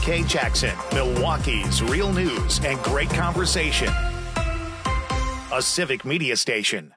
Kay Jackson, Milwaukee's real news and great conversation. A Civic Media station.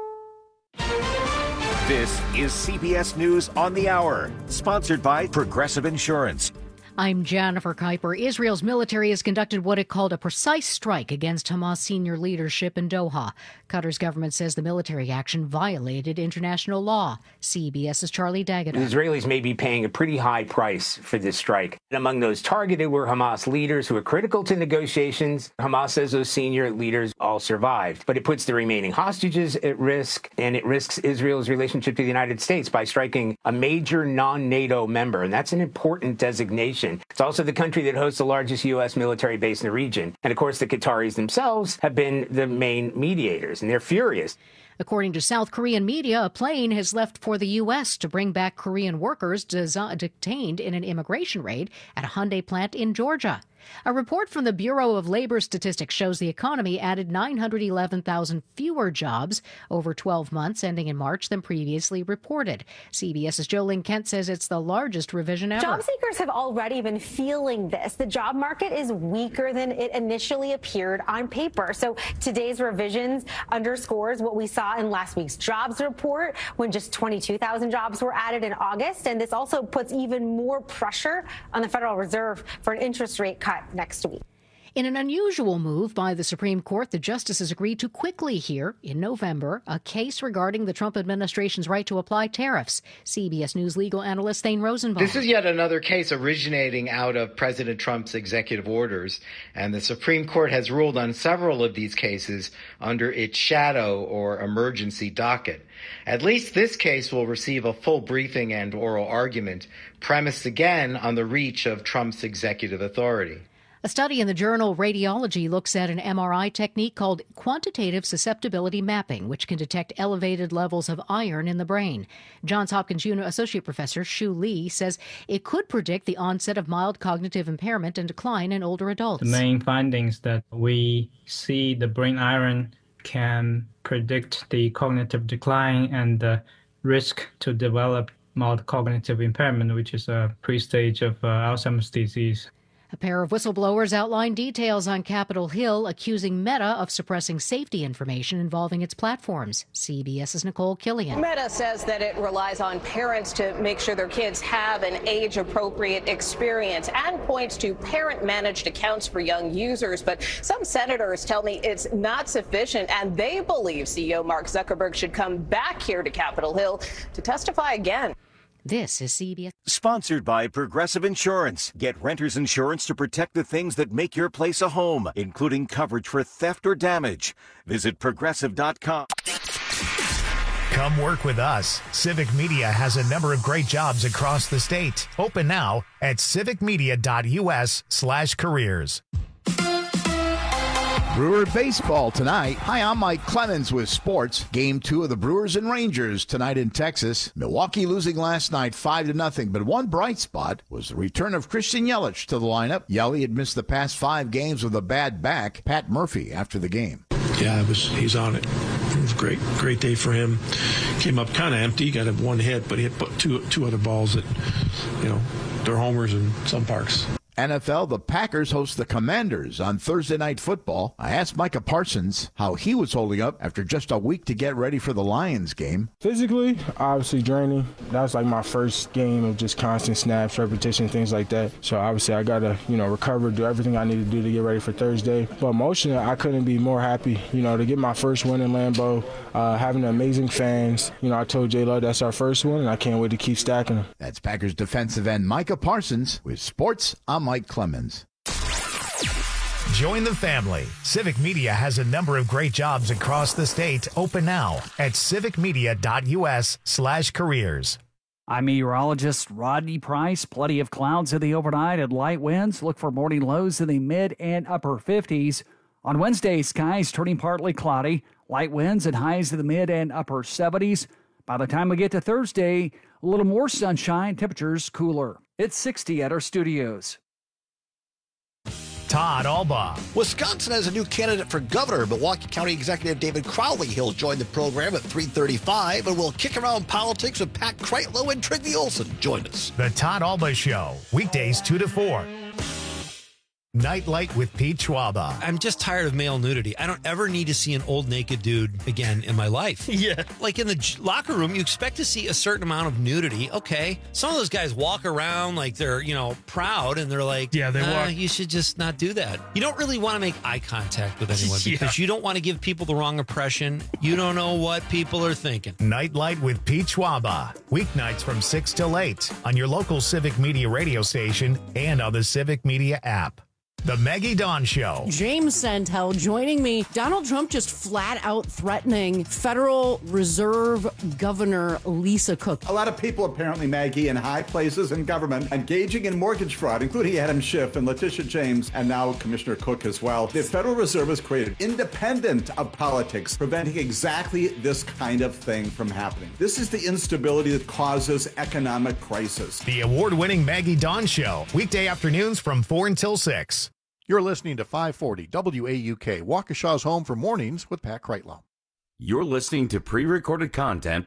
This is CBS News on the Hour, sponsored by Progressive Insurance. I'm Jennifer Kuiper. Israel's military has conducted what it called a precise strike against Hamas senior leadership in Doha. Qatar's government says the military action violated international law. CBS's Charlie D'Agata. The Israelis may be paying a pretty high price for this strike. And among those targeted were Hamas leaders who were critical to negotiations. Hamas says those senior leaders all survived. But it puts the remaining hostages at risk, and it risks Israel's relationship to the United States by striking a major non-NATO member. And that's an important designation. It's also the country that hosts the largest U.S. military base in the region. And of course, the Qataris themselves have been the main mediators, and they're furious. According to South Korean media, a plane has left for the U.S. to bring back Korean workers detained in an immigration raid at a Hyundai plant in Georgia. A report from the Bureau of Labor Statistics shows the economy added 911,000 fewer jobs over 12 months ending in March than previously reported. CBS's Jolene Kent says it's the largest revision ever. Job seekers have already been feeling this. The job market is weaker than it initially appeared on paper. So today's revisions underscores what we saw in last week's jobs report when just 22,000 jobs were added in August. And this also puts even more pressure on the Federal Reserve for an interest rate cut next week. In an unusual move by the Supreme Court, the justices agreed to quickly hear, in November, a case regarding the Trump administration's right to apply tariffs. CBS News legal analyst Thane Rosenbaum. This is yet another case originating out of President Trump's executive orders, and the Supreme Court has ruled on several of these cases under its shadow or emergency docket. At least this case will receive a full briefing and oral argument, premised again on the reach of Trump's executive authority. A study in the journal Radiology looks at an MRI technique called quantitative susceptibility mapping, which can detect elevated levels of iron in the brain. Johns Hopkins Associate Professor Shu Lee says it could predict the onset of mild cognitive impairment and decline in older adults. The main findings that we see the brain iron can predict the cognitive decline and the risk to develop mild cognitive impairment, which is a pre-stage of Alzheimer's disease. A pair of whistleblowers outlined details on Capitol Hill accusing Meta of suppressing safety information involving its platforms. CBS's Nicole Killian. Meta says that it relies on parents to make sure their kids have an age-appropriate experience and points to parent-managed accounts for young users. But some senators tell me it's not sufficient, and they believe CEO Mark Zuckerberg should come back here to Capitol Hill to testify again. This is CBS. Sponsored by Progressive Insurance. Get renter's insurance to protect the things that make your place a home, including coverage for theft or damage. Visit Progressive.com. Come work with us. Civic Media has a number of great jobs across the state. Open now at civicmedia.us/careers. Brewer baseball tonight. Hi, I'm Mike Clemens with sports. Game 2 of the Brewers and Rangers tonight in Texas. Milwaukee losing last night 5-0, but one bright spot was the return of Christian Yelich to the lineup. Yelich had missed the past 5 games with a bad back. Pat Murphy after the game. Yeah, he's on it. It was a great day for him. Came up kind of empty, got him one hit, but he had put two other balls that, they're homers in some parks. NFL, the Packers host the Commanders on Thursday Night Football. I asked Micah Parsons how he was holding up after just a week to get ready for the Lions game. Physically, obviously draining. That was like my first game of just constant snaps, repetition, things like that. So obviously I got to, recover, do everything I need to do to get ready for Thursday. But emotionally, I couldn't be more happy, to get my first win in Lambeau, having amazing fans. I told J-Lo that's our first one, and I can't wait to keep stacking them. That's Packers defensive end Micah Parsons with sports. I'm Mike Clemens. Join the family. Civic Media has a number of great jobs across the state. Open now at civicmedia.us/careers. I'm meteorologist Rodney Price. Plenty of clouds in the overnight and light winds. Look for morning lows in the mid and upper 50s. On Wednesday, skies turning partly cloudy. Light winds and highs in the mid and upper 70s. By the time we get to Thursday, a little more sunshine, temperatures cooler. It's 60 at our studios. Todd Alba. Wisconsin has a new candidate for governor. Milwaukee County Executive David Crowley. He'll join the program at 3:35, and we'll kick around politics with Pat Kreitlow and Trygve Olson. Join us. The Todd Alba Show, weekdays 2 to 4. Nightlight with Pete Schwaba. I'm just tired of male nudity. I don't ever need to see an old naked dude again in my life. Yeah. Like in the locker room, you expect to see a certain amount of nudity. Okay. Some of those guys walk around like they're, proud, and they're like, yeah, they walk. You should just not do that. You don't really want to make eye contact with anyone because you don't want to give people the wrong impression. You don't know what people are thinking. Nightlight with Pete Schwaba. Weeknights from 6 till 8 on your local Civic Media radio station and on the Civic Media app. The Maggie Dawn Show. James Santel joining me. Donald Trump just flat out threatening Federal Reserve Governor Lisa Cook. A lot of people apparently, Maggie, in high places in government engaging in mortgage fraud, including Adam Schiff and Letitia James and now Commissioner Cook as well. The Federal Reserve has created independent of politics, preventing exactly this kind of thing from happening. This is the instability that causes economic crisis. The award-winning Maggie Dawn Show. Weekday afternoons from 4 until 6. You're listening to 540 WAUK, Waukesha's home for mornings with Pat Kreitlow. You're listening to pre-recorded content.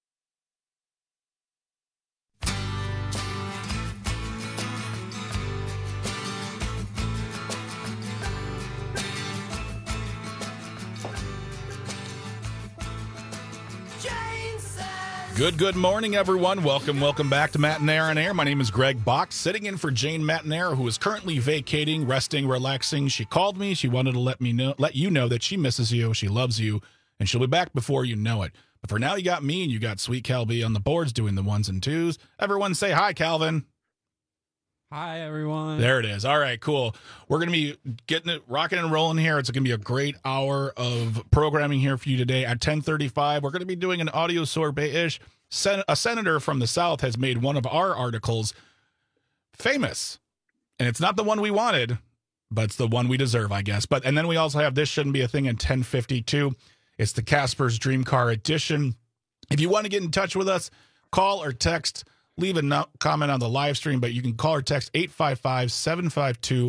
Good morning, everyone. Welcome back to Matinera on Air. My name is Greg Bach, sitting in for Jane Matinera, who is currently vacating, resting, relaxing. She called me. She wanted to let you know that she misses you, she loves you, and she'll be back before you know it. But for now, you got me, and you got Sweet Calby on the boards doing the ones and twos. Everyone say hi, Calvin. Hi, everyone. There it is. All right, cool. We're going to be getting it rocking and rolling here. It's going to be a great hour of programming here for you today. At 10:35, we're going to be doing an audio sorbet-ish. A senator from the South has made one of our articles famous. And it's not the one we wanted, but it's the one we deserve, I guess. And then we also have This Shouldn't Be a Thing in 10:52. It's the Casper's Dream Car Edition. If you want to get in touch with us, call or text. Leave a comment on the live stream, but you can call or text 855-752-4842,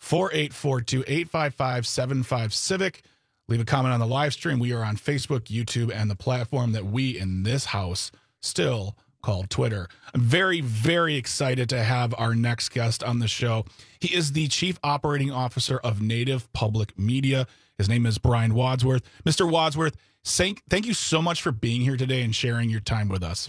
855-75-CIVIC. Leave a comment on the live stream. We are on Facebook, YouTube, and the platform that we in this house still call Twitter. I'm very, very excited to have our next guest on the show. He is the Chief Operating Officer of Native Public Media. His name is Brian Wadsworth. Mr. Wadsworth, thank you so much for being here today and sharing your time with us.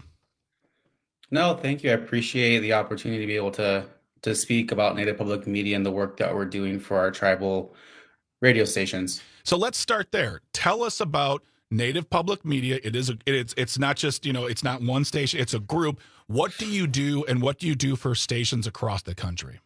No, thank you. I appreciate the opportunity to be able to speak about Native Public Media and the work that we're doing for our tribal radio stations. So let's start there. Tell us about Native Public Media. It's not just, it's not one station, it's a group. What do you do, and what do you do for stations across the country?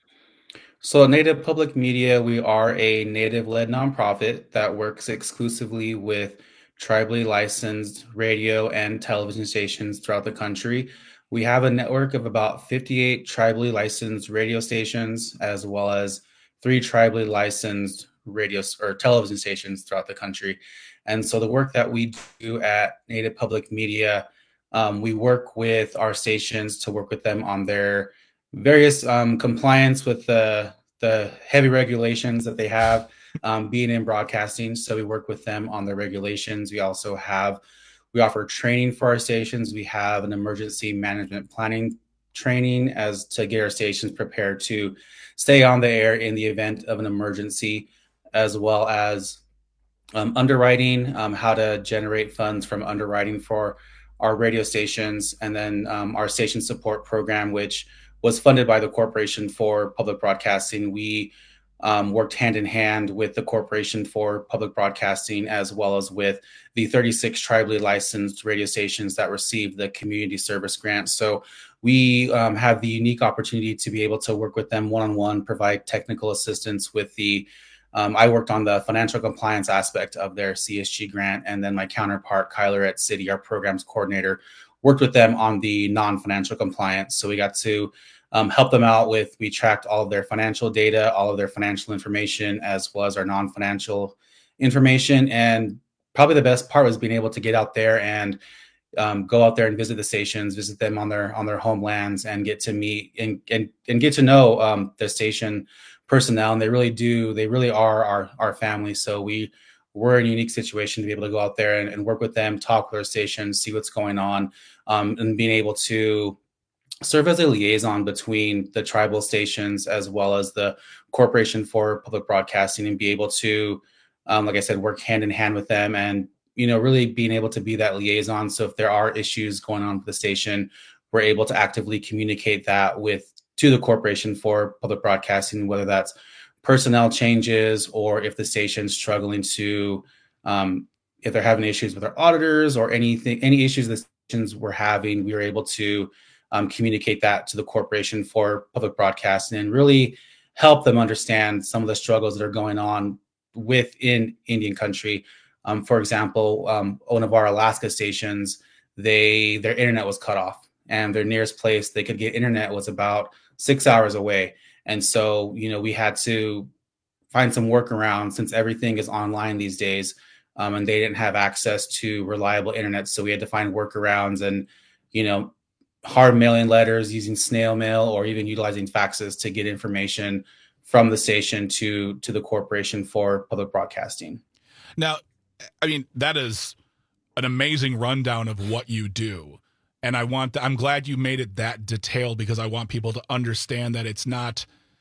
So Native Public Media, we are a Native-led nonprofit that works exclusively with tribally licensed radio and television stations throughout the country. We have a network of about 58 tribally licensed radio stations, as well as 3 tribally licensed radio or television stations throughout the country. And so the work that we do at Native Public Media, we work with our stations to work with them on their various compliance with the heavy regulations that they have being in broadcasting. So we work with them on their regulations. We also we offer training for our stations. We have an emergency management planning training to get our stations prepared to stay on the air in the event of an emergency, as well as underwriting, how to generate funds from underwriting for our radio stations, and then our station support program, which was funded by the Corporation for Public Broadcasting. We worked hand in hand with the Corporation for Public Broadcasting, as well as with the 36 tribally licensed radio stations that received the community service grant. So we have the unique opportunity to be able to work with them one-on-one, provide technical assistance with I worked on the financial compliance aspect of their CSG grant, and then my counterpart, Kyler at City, our programs coordinator, worked with them on the non-financial compliance. So we got to help them out we tracked all of their financial data, all of their financial information, as well as our non-financial information. And probably the best part was being able to get out there and go out there and visit the stations, visit them on their homelands, and get to meet and get to know the station personnel. And they really are our family. So we're in a unique situation to be able to go out there and work with them, talk with their stations, see what's going on, and being able to serve as a liaison between the tribal stations as well as the Corporation for Public Broadcasting, and be able to, like I said, work hand in hand with them, and really being able to be that liaison. So if there are issues going on with the station, we're able to actively communicate that to the Corporation for Public Broadcasting, whether that's personnel changes or if the station's struggling to, if they're having issues with our auditors or any issues the stations we're having, we are able to communicate that to the Corporation for Public Broadcasting and really help them understand some of the struggles that are going on within Indian country. For example, one of our Alaska stations, their internet was cut off, and their nearest place they could get internet was about 6 hours away. And so, we had to find some workaround since everything is online these days, and they didn't have access to reliable internet. So we had to find workarounds and, hard mailing letters, using snail mail, or even utilizing faxes to get information from the station to the Corporation for Public Broadcasting. Now, that is an amazing rundown of what you do. And I'm glad you made it that detailed, because I want people to understand that it's not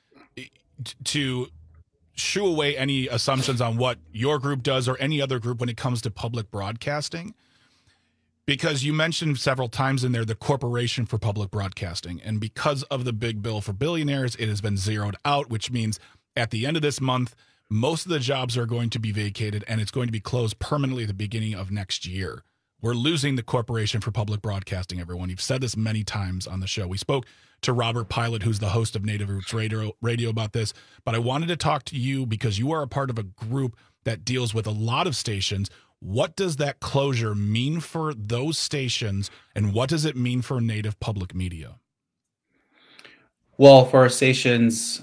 to shoo away any assumptions on what your group does or any other group when it comes to public broadcasting. Because you mentioned several times in there the Corporation for Public Broadcasting. And because of the big bill for billionaires, it has been zeroed out, which means at the end of this month, most of the jobs are going to be vacated, and it's going to be closed permanently at the beginning of next year. We're losing the Corporation for Public Broadcasting, everyone. You've said this many times on the show. We spoke to Robert Pilot, who's the host of Native Roots Radio about this, but I wanted to talk to you because you are a part of a group that deals with a lot of stations. What does that closure mean for those stations, and what does it mean for Native public media? Well, for our stations,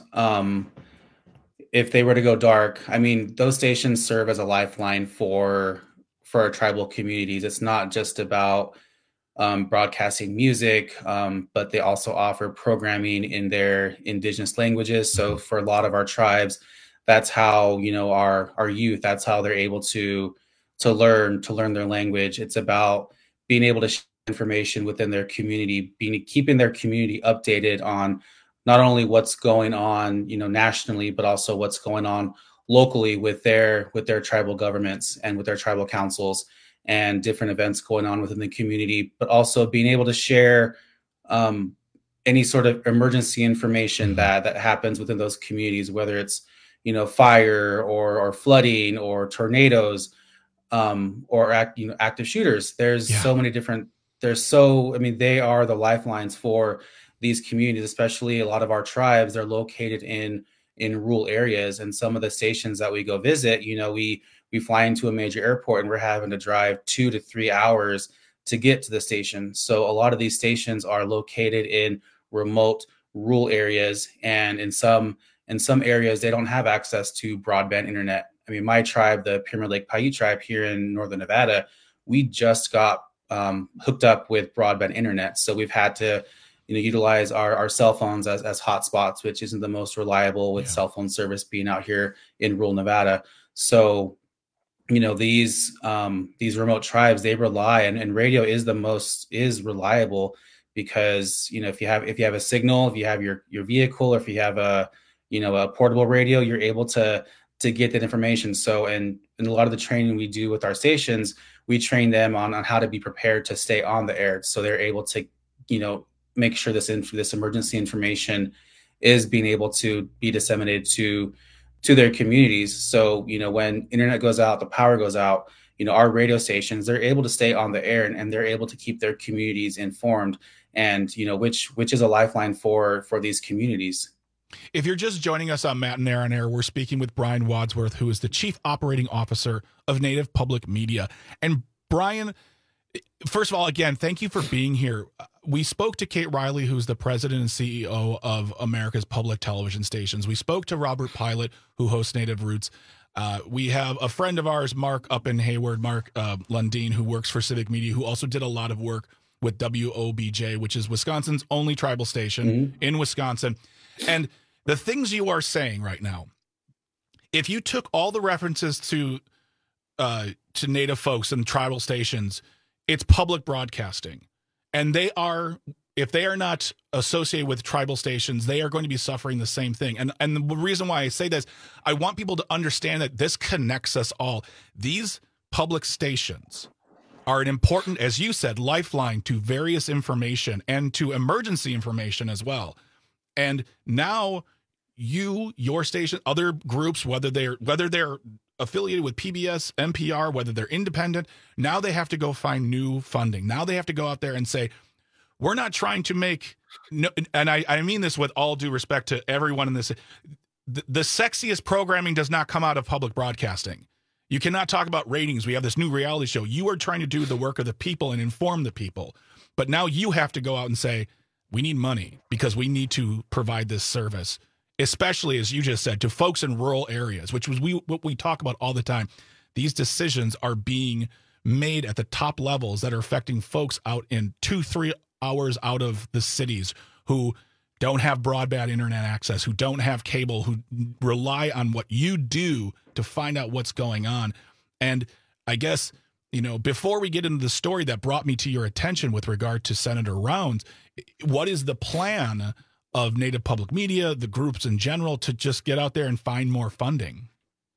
if they were to go dark, those stations serve as a lifeline for our tribal communities. It's not just about broadcasting music, but they also offer programming in their indigenous languages. So for a lot of our tribes, that's how, our youth, that's how they're able to learn their language. It's about being able to share information within their community, keeping their community updated on not only what's going on, nationally, but also what's going on locally with their tribal governments and with their tribal councils and different events going on within the community, but also being able to share any sort of emergency information that happens within those communities, whether it's, fire or flooding or tornadoes, or active shooters. There's so many different, they are the lifelines for these communities, especially a lot of our tribes. They're located in rural areas, and some of the stations that we go visit, we fly into a major airport and we're having to drive 2 to 3 hours to get to the station. So a lot of these stations are located in remote rural areas, and in some areas they don't have access to broadband internet. My tribe, the Pyramid Lake Paiute tribe here in northern Nevada, we just got hooked up with broadband internet. So we've had to, utilize our cell phones as hotspots, which isn't the most reliable with cell phone service being out here in rural Nevada. So, these remote tribes, they rely, and radio is reliable because, if you have a signal, if you have your vehicle, or if you have a portable radio, you're able to get that information. So, and a lot of the training we do with our stations, we train them on how to be prepared to stay on the air. So they're able to, make sure this emergency information is being able to be disseminated to their communities. So, when internet goes out, the power goes out, our radio stations, they're able to stay on the air, and they're able to keep their communities informed, and, which is a lifeline for these communities. If you're just joining us on Matt and Aaron Air, we're speaking with Brian Wadsworth, who is the Chief Operating Officer of Native Public Media. And Brian, first of all, again, thank you for being here. We spoke to Kate Riley, who's the president and CEO of America's Public Television Stations. We spoke to Robert Pilot, who hosts Native Roots. We have a friend of ours, Mark, up in Hayward, Mark Lundeen, who works for Civic Media, who also did a lot of work with WOBJ, which is Wisconsin's only tribal station in Wisconsin. And the things you are saying right now, if you took all the references to Native folks and tribal stations, it's public broadcasting. And they are if they are not associated with tribal stations, they are going to be suffering the same thing. And the reason why I say this, I want people to understand that this connects us all. These public stations are an important, as you said, lifeline to various information and to emergency information as well. And now your station, other groups, whether they're affiliated with PBS, NPR, whether they're independent, now they have to go find new funding. Now they have to go out there and say, we're not trying to make, and I mean this with all due respect to everyone in this, the sexiest programming does not come out of public broadcasting. You cannot talk about ratings. We have this new reality show. You are trying to do the work of the people and inform the people. But now you have to go out and say, we need money because we need to provide this service, especially, as you just said, to folks in rural areas, which was what we talk about all the time. These decisions are being made at the top levels that are affecting folks out in 2-3 hours out of the cities who don't have broadband internet access, who don't have cable, who rely on what you do to find out what's going on. And I guess, before we get into the story that brought me to your attention with regard to Senator Rounds, what is the plan of Native Public Media, the groups in general, to just get out there and find more funding?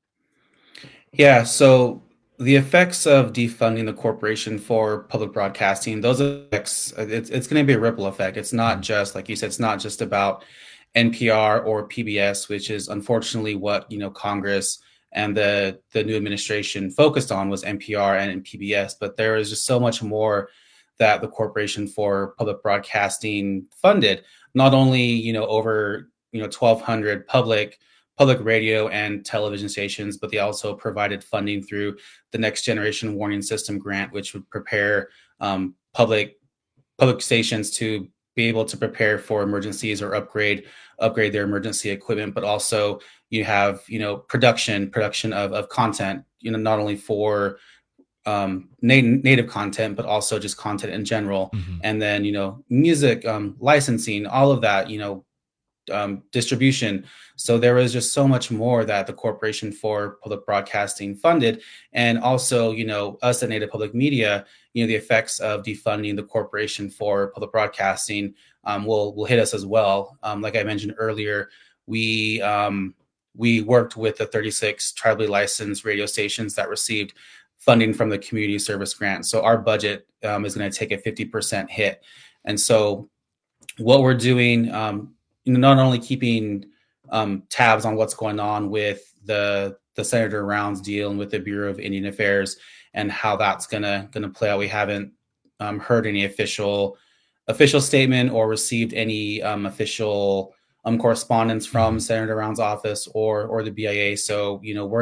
Yeah, so the effects of defunding the Corporation for Public Broadcasting, those effects, it's going to be a ripple effect. It's not just, like you said, it's not just about NPR or PBS, which is unfortunately what, Congress and the new administration focused on was NPR and PBS. But there is just so much more that the Corporation for Public Broadcasting funded, not only, over, 1,200 public radio and television stations, but they also provided funding through the Next Generation Warning System grant, which would prepare public stations to be able to prepare for emergencies or upgrade their emergency equipment. But also you have, production of content, not only for native content, but also just content in general. Mm-hmm. And then, music, licensing, all of that, distribution. So there was just so much more that the Corporation for Public Broadcasting funded. And also, us at Native Public Media, the effects of defunding the Corporation for Public Broadcasting will hit us as well. Like I mentioned earlier, we worked with the 36 tribally licensed radio stations that received funding from the community service grant. So our budget is going to take a 50% hit. And so what we're doing, not only keeping tabs on what's going on with the Senator Rounds deal and with the Bureau of Indian Affairs and how that's gonna play out. We haven't heard any official statement or received any official correspondence from Senator Rounds' office or the BIA. So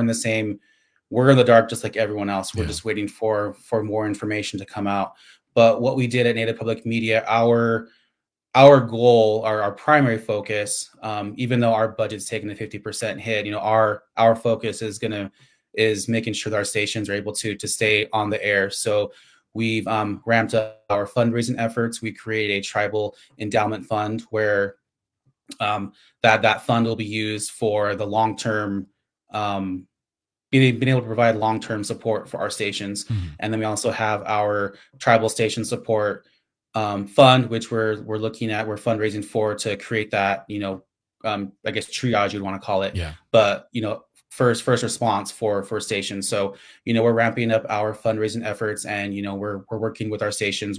we're in the dark just like everyone else. We're just waiting for more information to come out. But what we did at Native Public Media, our goal, our primary focus, even though our budget's taken a 50% hit, our focus is making sure that our stations are able to stay on the air. So we've ramped up our fundraising efforts. We created a tribal endowment fund where that fund will be used for the long-term, being able to provide long-term support for our stations. Mm-hmm. And then we also have our tribal station support fund, which we're fundraising for to create that, I guess triage you'd want to call it. Yeah. But, first response for stations. So, we're ramping up our fundraising efforts and, we're working with our stations.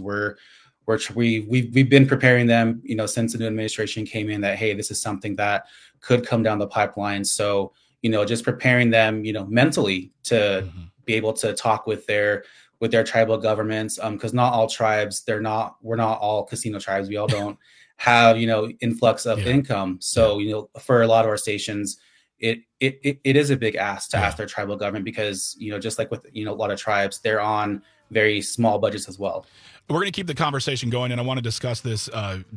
We've been preparing them, since the new administration came in that, hey, this is something that could come down the pipeline. So, just preparing them, mentally to be able to talk with their tribal governments, because not all tribes, we're not all casino tribes. We all don't have, influx of income. So, for a lot of our stations, it is a big ask to ask their tribal government because, just like with, a lot of tribes, they're on very small budgets as well. We're going to keep the conversation going, and I want to discuss this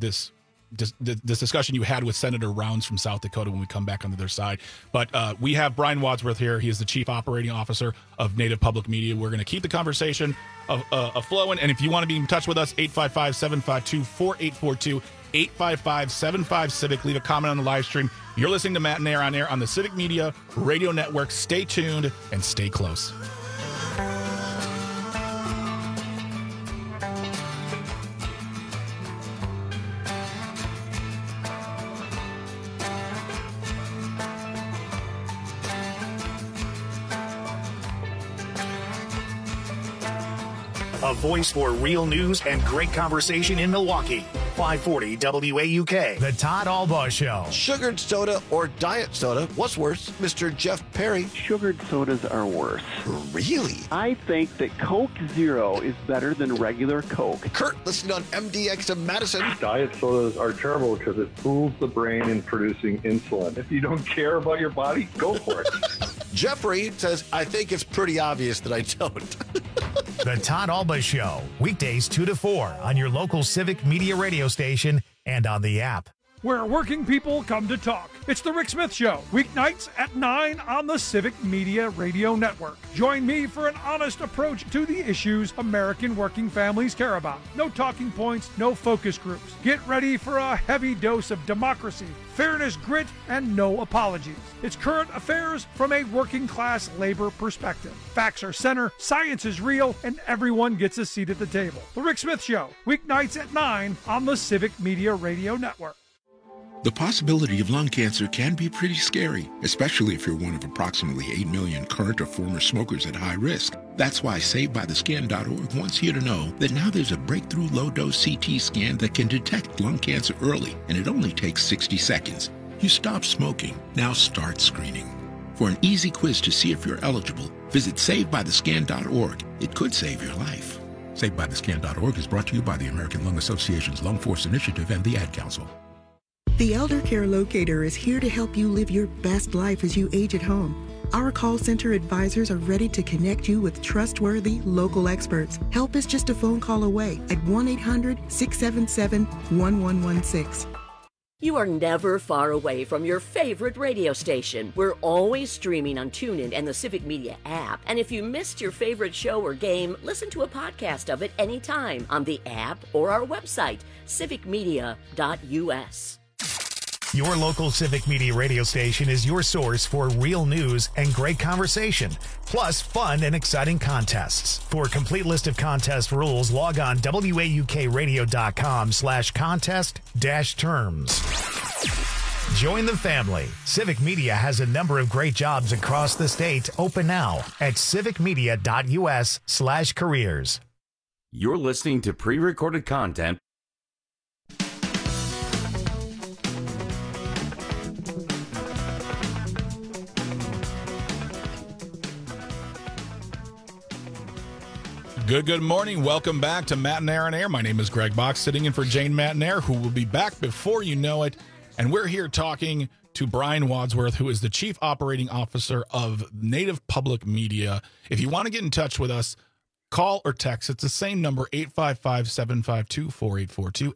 discussion you had with Senator Rounds from South Dakota when we come back on the other side. But we have Brian Wadsworth here. He is the Chief Operating Officer of Native Public Media. We're going to keep the conversation flowing. And if you want to be in touch with us, 855-752-4842, 855-75-CIVIC. Leave a comment on the live stream. You're listening to Matt and Air on Air on the Civic Media Radio Network. Stay tuned and stay close. a voice for real news and great conversation in Milwaukee. 540 WAUK. The Todd Albaugh Show. Sugared soda or diet soda? What's worse, Mr. Jeff Perry? Sugared sodas are worse. Really? I think that Coke Zero is better than regular Coke. Kurt, listening on MDX of Madison. Diet sodas are terrible because it fools the brain in producing insulin. If you don't care about your body, go for it. Jeffrey says, I think it's pretty obvious that I don't. The Todd Albaugh Show, weekdays 2 to 4 on your local Civic Media radio station and on the app. Where working people come to talk. It's the Rick Smith Show, weeknights at 9 on the Civic Media Radio Network. Join me for an honest approach to the issues American working families care about. No talking points, no focus groups. Get ready for a heavy dose of democracy, fairness, grit, and no apologies. It's current affairs from a working class labor perspective. Facts are center, science is real, and everyone gets a seat at the table. The Rick Smith Show, weeknights at 9 on the Civic Media Radio Network. The possibility of lung cancer can be pretty scary, especially if you're one of approximately 8 million current or former smokers at high risk. That's why SaveByTheScan.org wants you to know that now there's a breakthrough low-dose CT scan that can detect lung cancer early, and it only takes 60 seconds. You stop smoking, now start screening. For an easy quiz to see if you're eligible, visit SaveByTheScan.org. It could save your life. SaveByTheScan.org is brought to you by the American Lung Association's Lung Force Initiative and the Ad Council. The Elder Care Locator is here to help you live your best life as you age at home. Our call center advisors are ready to connect you with trustworthy local experts. Help is just a phone call away at 1-800-677-1116. You are never far away from your favorite radio station. We're always streaming on TuneIn and the Civic Media app. And if you missed your favorite show or game, listen to a podcast of it anytime on the app or our website, civicmedia.us. Your local Civic Media radio station is your source for real news and great conversation, plus fun and exciting contests. For a complete list of contest rules, log on waukradio.com/contest-terms. Join the family. Civic Media has a number of great jobs across the state open now at civicmedia.us/careers. You're listening to pre-recorded content. Good morning. Welcome back to Matt and Aaron Air. My name is Greg Box, sitting in for Jane Matt, who will be back before you know it. And we're here talking to Brian Wadsworth, who is the Chief Operating Officer of Native Public Media. If you want to get in touch with us, call or text. It's the same number, 855-752-4842,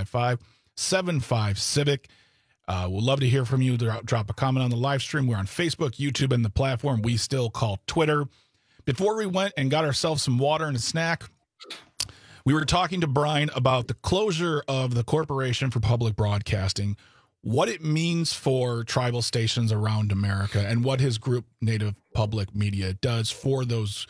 855-75-CIVIC. We'll love to hear from you. Drop a comment on the live stream. We're on Facebook, YouTube, and the platform we still call Twitter. Before we went and got ourselves some water and a snack, we were talking to Brian about the closure of the Corporation for Public Broadcasting, what it means for tribal stations around America, and what his group, Native Public Media, does for those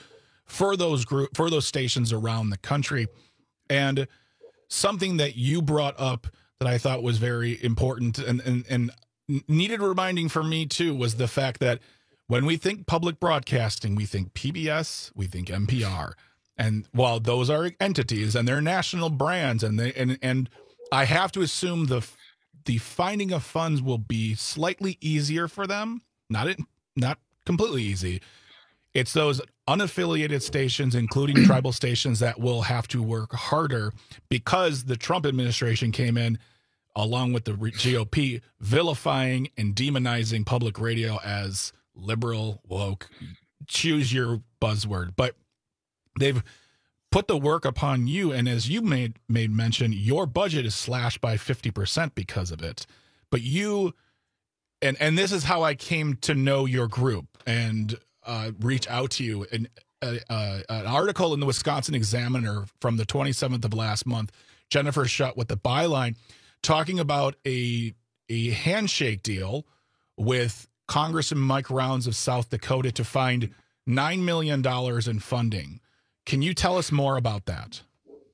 stations around the country. And something that you brought up that I thought was very important and needed reminding for me too was the fact that when we think public broadcasting, we think PBS, we think NPR. And while those are entities and they're national brands, and I have to assume the finding of funds will be slightly easier for them, not completely easy. It's those unaffiliated stations, including tribal stations, that will have to work harder because the Trump administration came in, along with the GOP, vilifying and demonizing public radio as liberal, woke, choose your buzzword. But they've put the work upon you, and as you made mention, your budget is slashed by 50% because of it. But you, and this is how I came to know your group and reach out to you. And an article in the Wisconsin Examiner from the 27th of last month, Jennifer Schutt with the byline, talking about a handshake deal with Congressman Mike Rounds of South Dakota to find $9 million in funding. Can you tell us more about that?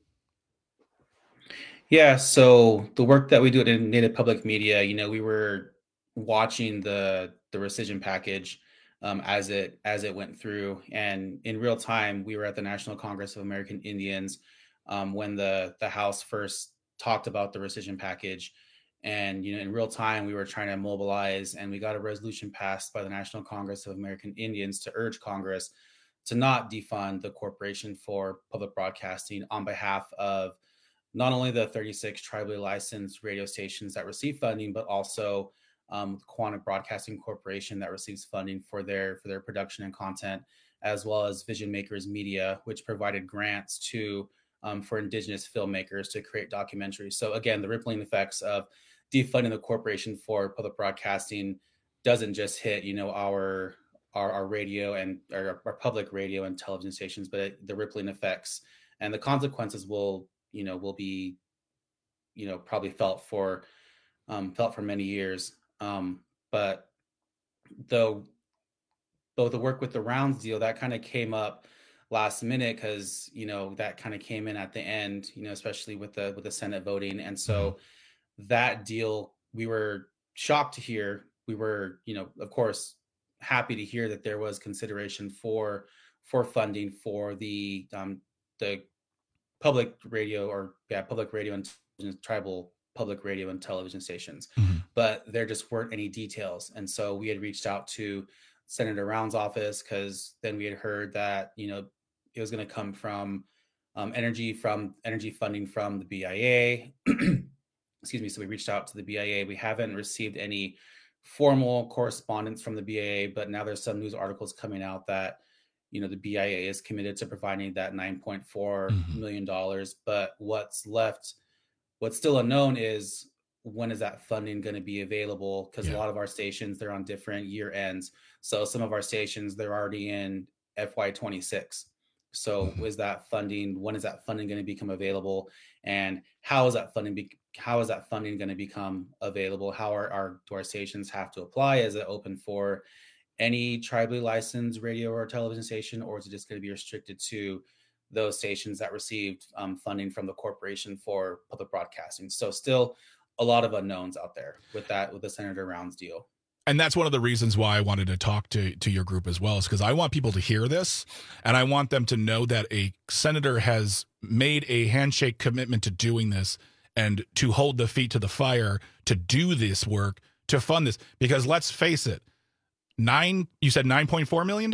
Yeah, so the work that we do at Native Public Media, we were watching the rescission package as it went through. And in real time, we were at the National Congress of American Indians when the House first talked about the rescission package. And, in real time, we were trying to mobilize, and we got a resolution passed by the National Congress of American Indians to urge Congress to not defund the Corporation for Public Broadcasting on behalf of not only the 36 tribally licensed radio stations that receive funding, but also Quantic Broadcasting Corporation that receives funding for their production and content, as well as Vision Makers Media, which provided grants to for Indigenous filmmakers to create documentaries. So again, the rippling effects of defunding the Corporation for Public Broadcasting doesn't just hit, our radio and our public radio and television stations, but the rippling effects and the consequences will be, probably felt for many years. But the work with the Rounds deal, that kind of came up last minute because, that kind of came in at the end, especially with the Senate voting. And so that deal, we were shocked to hear. We were, of course, happy to hear that there was consideration for funding for the public radio public radio and tribal public radio and television stations, but there just weren't any details. And so we had reached out to Senator Rounds' office because then we had heard that, it was going to come from energy funding from the BIA. Excuse me. So we reached out to the BIA. We haven't received any formal correspondence from the BIA, but now there's some news articles coming out that, the BIA is committed to providing that $9.4 million. But what's still unknown is when is that funding going to be available? Because a lot of our stations, they're on different year ends. So some of our stations, they're already in FY26. So when is that funding going to become available? And how is that funding going to become available? Do our stations have to apply? Is it open for any tribally licensed radio or television station, or is it just going to be restricted to those stations that received funding from the Corporation for Public Broadcasting? So still a lot of unknowns out there with the Senator Rounds deal. And that's one of the reasons why I wanted to talk to your group as well, is because I want people to hear this, and I want them to know that a senator has made a handshake commitment to doing this and to hold the feet to the fire to do this work, to fund this. Because let's face it, you said $9.4 million?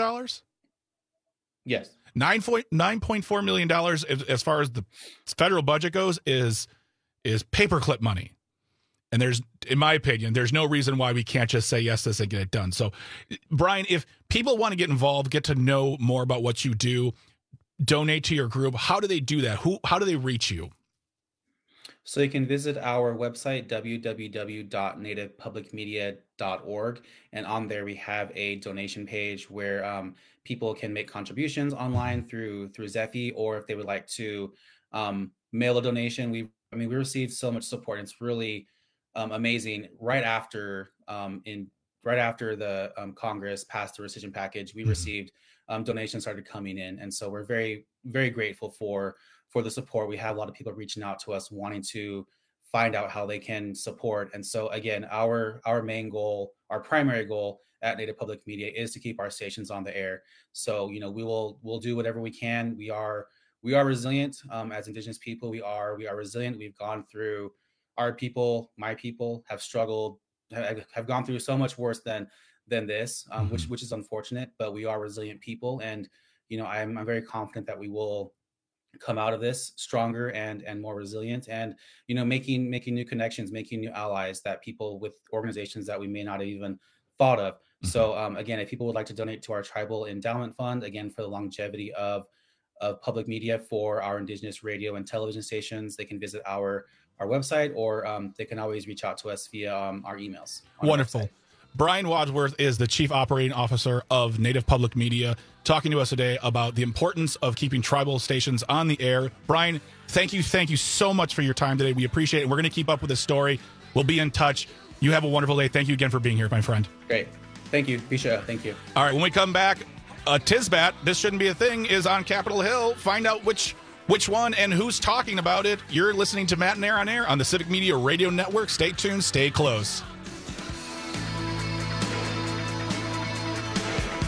Yes. $9.4 million as far as the federal budget goes is paperclip money. And in my opinion, there's no reason why we can't just say yes to this and get it done. So, Brian, if people want to get involved, get to know more about what you do, donate to your group, how do they do that? How do they reach you? So you can visit our website, www.nativepublicmedia.org. And on there, we have a donation page where people can make contributions online through Zephy, or if they would like to mail a donation. We received so much support. It's really amazing. Right after the Congress passed the rescission package, we received donations started coming in, and so we're very, very grateful for the support. We have a lot of people reaching out to us wanting to find out how they can support. And so again, our main goal, our primary goal at Native Public Media is to keep our stations on the air. So we'll do whatever we can. We are resilient as Indigenous people. We are resilient. We've gone through. Our people, my people, have struggled, have gone through so much worse than this, which is unfortunate. But we are resilient people, and I'm very confident that we will come out of this stronger and more resilient, and making new connections, making new allies, that people with organizations that we may not have even thought of. So again, if people would like to donate to our tribal endowment fund, again, for the longevity of public media for our Indigenous radio and television stations, they can visit our website, or they can always reach out to us via our emails. Wonderful. Brian Wadsworth is the Chief Operating Officer of Native Public Media, talking to us today about the importance of keeping tribal stations on the air. Brian, thank you so much for your time today. We appreciate it. We're going to keep up with this story. We'll be in touch. You have a wonderful day. Thank you again for being here, my friend. Great. Thank you, Bisha. Thank you. All right, when we come back, Tisbat, This Shouldn't Be a Thing, is on Capitol Hill. Find out which one and who's talking about it. You're listening to Matt and Air on Air on the Civic Media Radio Network. Stay tuned. Stay close.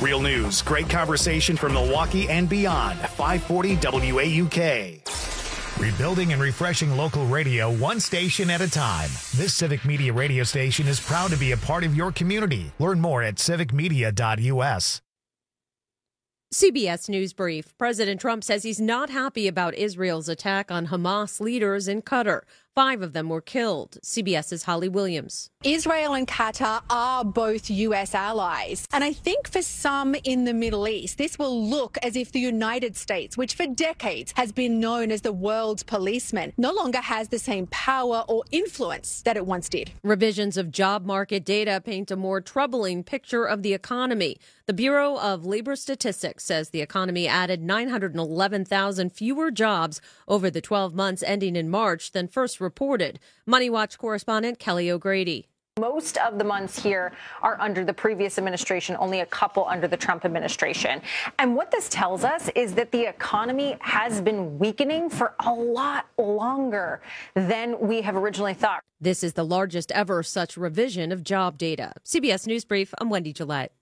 Real news, great conversation from Milwaukee and beyond. 540 WAUK. Rebuilding and refreshing local radio one station at a time. This Civic Media radio station is proud to be a part of your community. Learn more at civicmedia.us. CBS News Brief. President Trump says he's not happy about Israel's attack on Hamas leaders in Qatar. 5 of them were killed. CBS's Holly Williams. Israel and Qatar are both U.S. allies. And I think for some in the Middle East, this will look as if the United States, which for decades has been known as the world's policeman, no longer has the same power or influence that it once did. Revisions of job market data paint a more troubling picture of the economy. The Bureau of Labor Statistics says the economy added 911,000 fewer jobs over the 12 months ending in March than first reported. Money Watch correspondent Kelly O'Grady. Most of the months here are under the previous administration, only a couple under the Trump administration. And what this tells us is that the economy has been weakening for a lot longer than we have originally thought. This is the largest ever such revision of job data. CBS News Brief, I'm Wendy Gillette.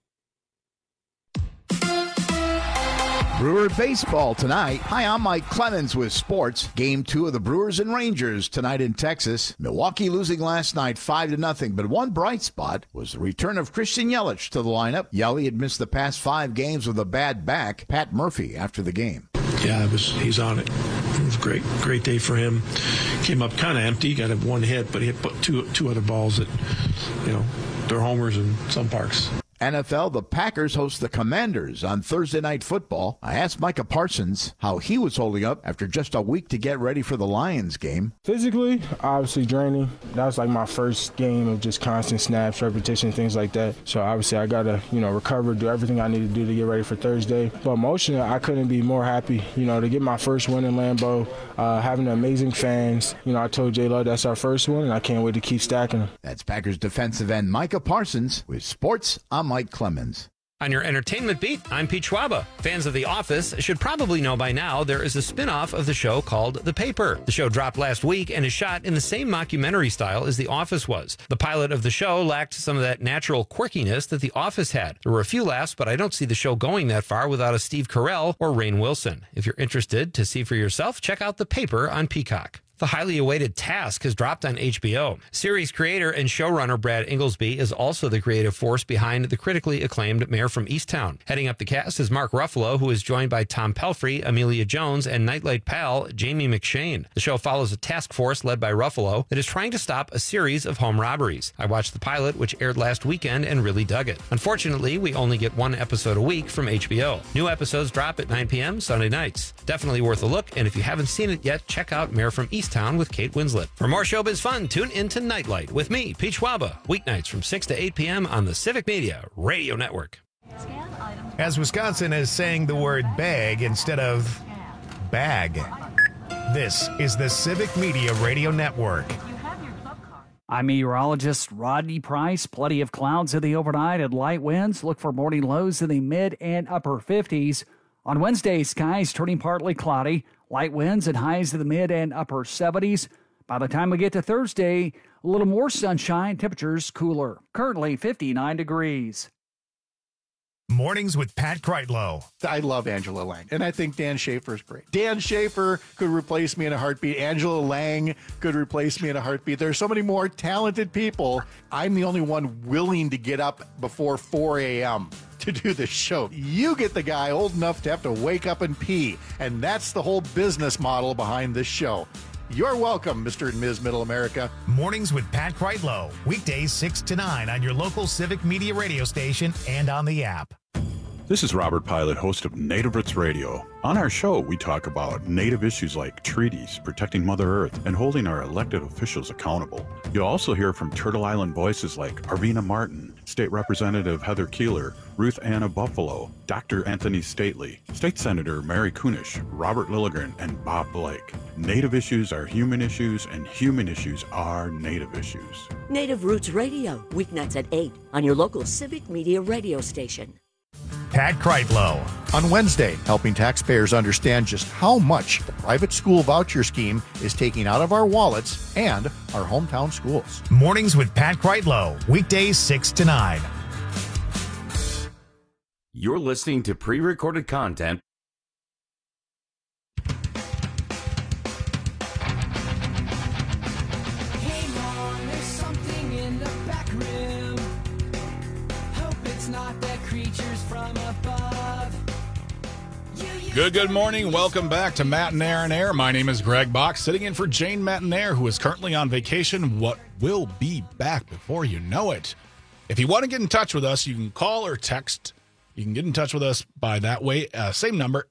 Brewer baseball tonight. Hi, I'm Mike Clemens with sports. Game 2 of the Brewers and Rangers tonight in Texas. Milwaukee losing last night 5-0, but one bright spot was the return of Christian Yelich to the lineup. Yelly had missed the past 5 games with a bad back. Pat Murphy after the game. Yeah, he's on it. It was a great day for him. Came up kind of empty, got 1 hit, but he hit two other balls that, they're homers in some parks. NFL, the Packers host the Commanders on Thursday Night Football. I asked Micah Parsons how he was holding up after just a week to get ready for the Lions game. Physically, obviously draining. That was like my first game of just constant snaps, repetition, things like that. So obviously I got to, recover, do everything I need to do to get ready for Thursday. But emotionally, I couldn't be more happy, to get my first win in Lambeau, having amazing fans. I told J-Lo that's our first one, and I can't wait to keep stacking them. That's Packers defensive end Micah Parsons with sports. I'm Mike Clemens. On your entertainment beat, I'm Pete Schwaba. Fans of The Office should probably know by now there is a spin-off of the show called The Paper. The show dropped last week and is shot in the same mockumentary style as The Office was. The pilot of the show lacked some of that natural quirkiness that The Office had. There were a few laughs, but I don't see the show going that far without a Steve Carell or Rainn Wilson. If you're interested to see for yourself, check out The Paper on Peacock. The highly awaited Task has dropped on HBO. Series creator and showrunner Brad Inglesby is also the creative force behind the critically acclaimed Mayor from Easttown. Heading up the cast is Mark Ruffalo, who is joined by Tom Pelphrey, Amelia Jones, and Nightlight pal Jamie McShane. The show follows a task force led by Ruffalo that is trying to stop a series of home robberies. I watched the pilot, which aired last weekend, and really dug it. Unfortunately, we only get 1 episode a week from HBO. New episodes drop at 9 p.m. Sunday nights. Definitely worth a look, and if you haven't seen it yet, check out Mayor from Easttown with Kate Winslet. For more showbiz fun, tune into Nightlight with me, Pete Schwaba, weeknights from 6 to 8 p.m. on the Civic Media Radio Network. As Wisconsin is saying the word bag instead of bag. This is the Civic Media Radio Network. I'm meteorologist Rodney Price. Plenty of clouds in the overnight and light winds. Look for morning lows in the mid and upper 50s. On Wednesday, skies turning partly cloudy. Light winds and highs in the mid and upper 70s. By the time we get to Thursday, a little more sunshine, temperatures cooler. Currently 59 degrees. Mornings with Pat Kreitlow. I love Angela Lang, and I think Dan Schaefer is great. Dan Schaefer could replace me in a heartbeat. Angela Lang could replace me in a heartbeat. There's so many more talented people. I'm the only one willing to get up before 4 a.m. to do this show. You get the guy old enough to have to wake up and pee, and that's the whole business model behind this show. You're welcome, Mr. and Ms. Middle America. Mornings with Pat Kreitlow. Weekdays 6 to 9 on your local Civic Media radio station and on the app. This is Robert Pilot, host of Native Roots Radio. On our show, we talk about Native issues like treaties, protecting Mother Earth, and holding our elected officials accountable. You'll also hear from Turtle Island voices like Arvina Martin, State Representative Heather Keeler, Ruth Anna Buffalo, Dr. Anthony Stately, State Senator Mary Kunish, Robert Lilligren, and Bob Blake. Native issues are human issues, and human issues are Native issues. Native Roots Radio, weeknights at 8 on your local Civic Media radio station. Pat Kreitlow. On Wednesday, helping taxpayers understand just how much the private school voucher scheme is taking out of our wallets and our hometown schools. Mornings with Pat Kreitlow. Weekdays 6 to 9. You're listening to pre-recorded content. Hey Mom, there's something in the back room. Hope it's not the creatures from above. Good morning. Welcome back to Matt and Aaron Air. My name is Greg Bach, sitting in for Jane Matinair, who is currently on vacation. What will be back before you know it. If you want to get in touch with us, you can call or text. You can get in touch with us by that way. Same number,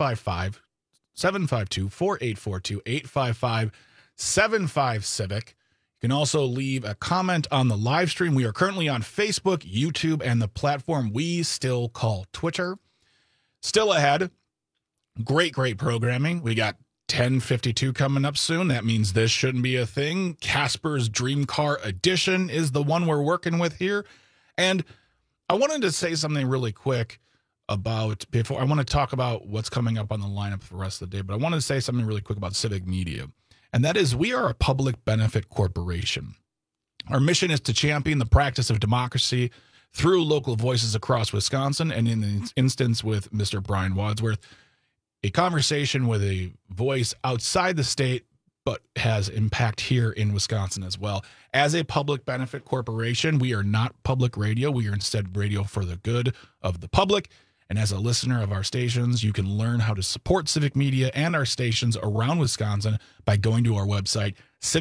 855-752-4842, 855-75-CIVIC. You can also leave a comment on the live stream. We are currently on Facebook, YouTube, and the platform we still call Twitter. Still ahead. Great programming. We got 1052 coming up soon. That means this shouldn't be a thing. Casper's Dream Car Edition is the one we're working with here. And I wanted to say something really quick before I want to talk about what's coming up on the lineup for the rest of the day, but I wanted to say something really quick about Civic Media. And that is, we are a public benefit corporation. Our mission is to champion the practice of democracy through local voices across Wisconsin, and in the instance with Mr. Brian Wadsworth, a conversation with a voice outside the state, but has impact here in Wisconsin as well. As a public benefit corporation, we are not public radio. We are instead radio for the good of the public. And as a listener of our stations, you can learn how to support Civic Media and our stations around Wisconsin by going to our website,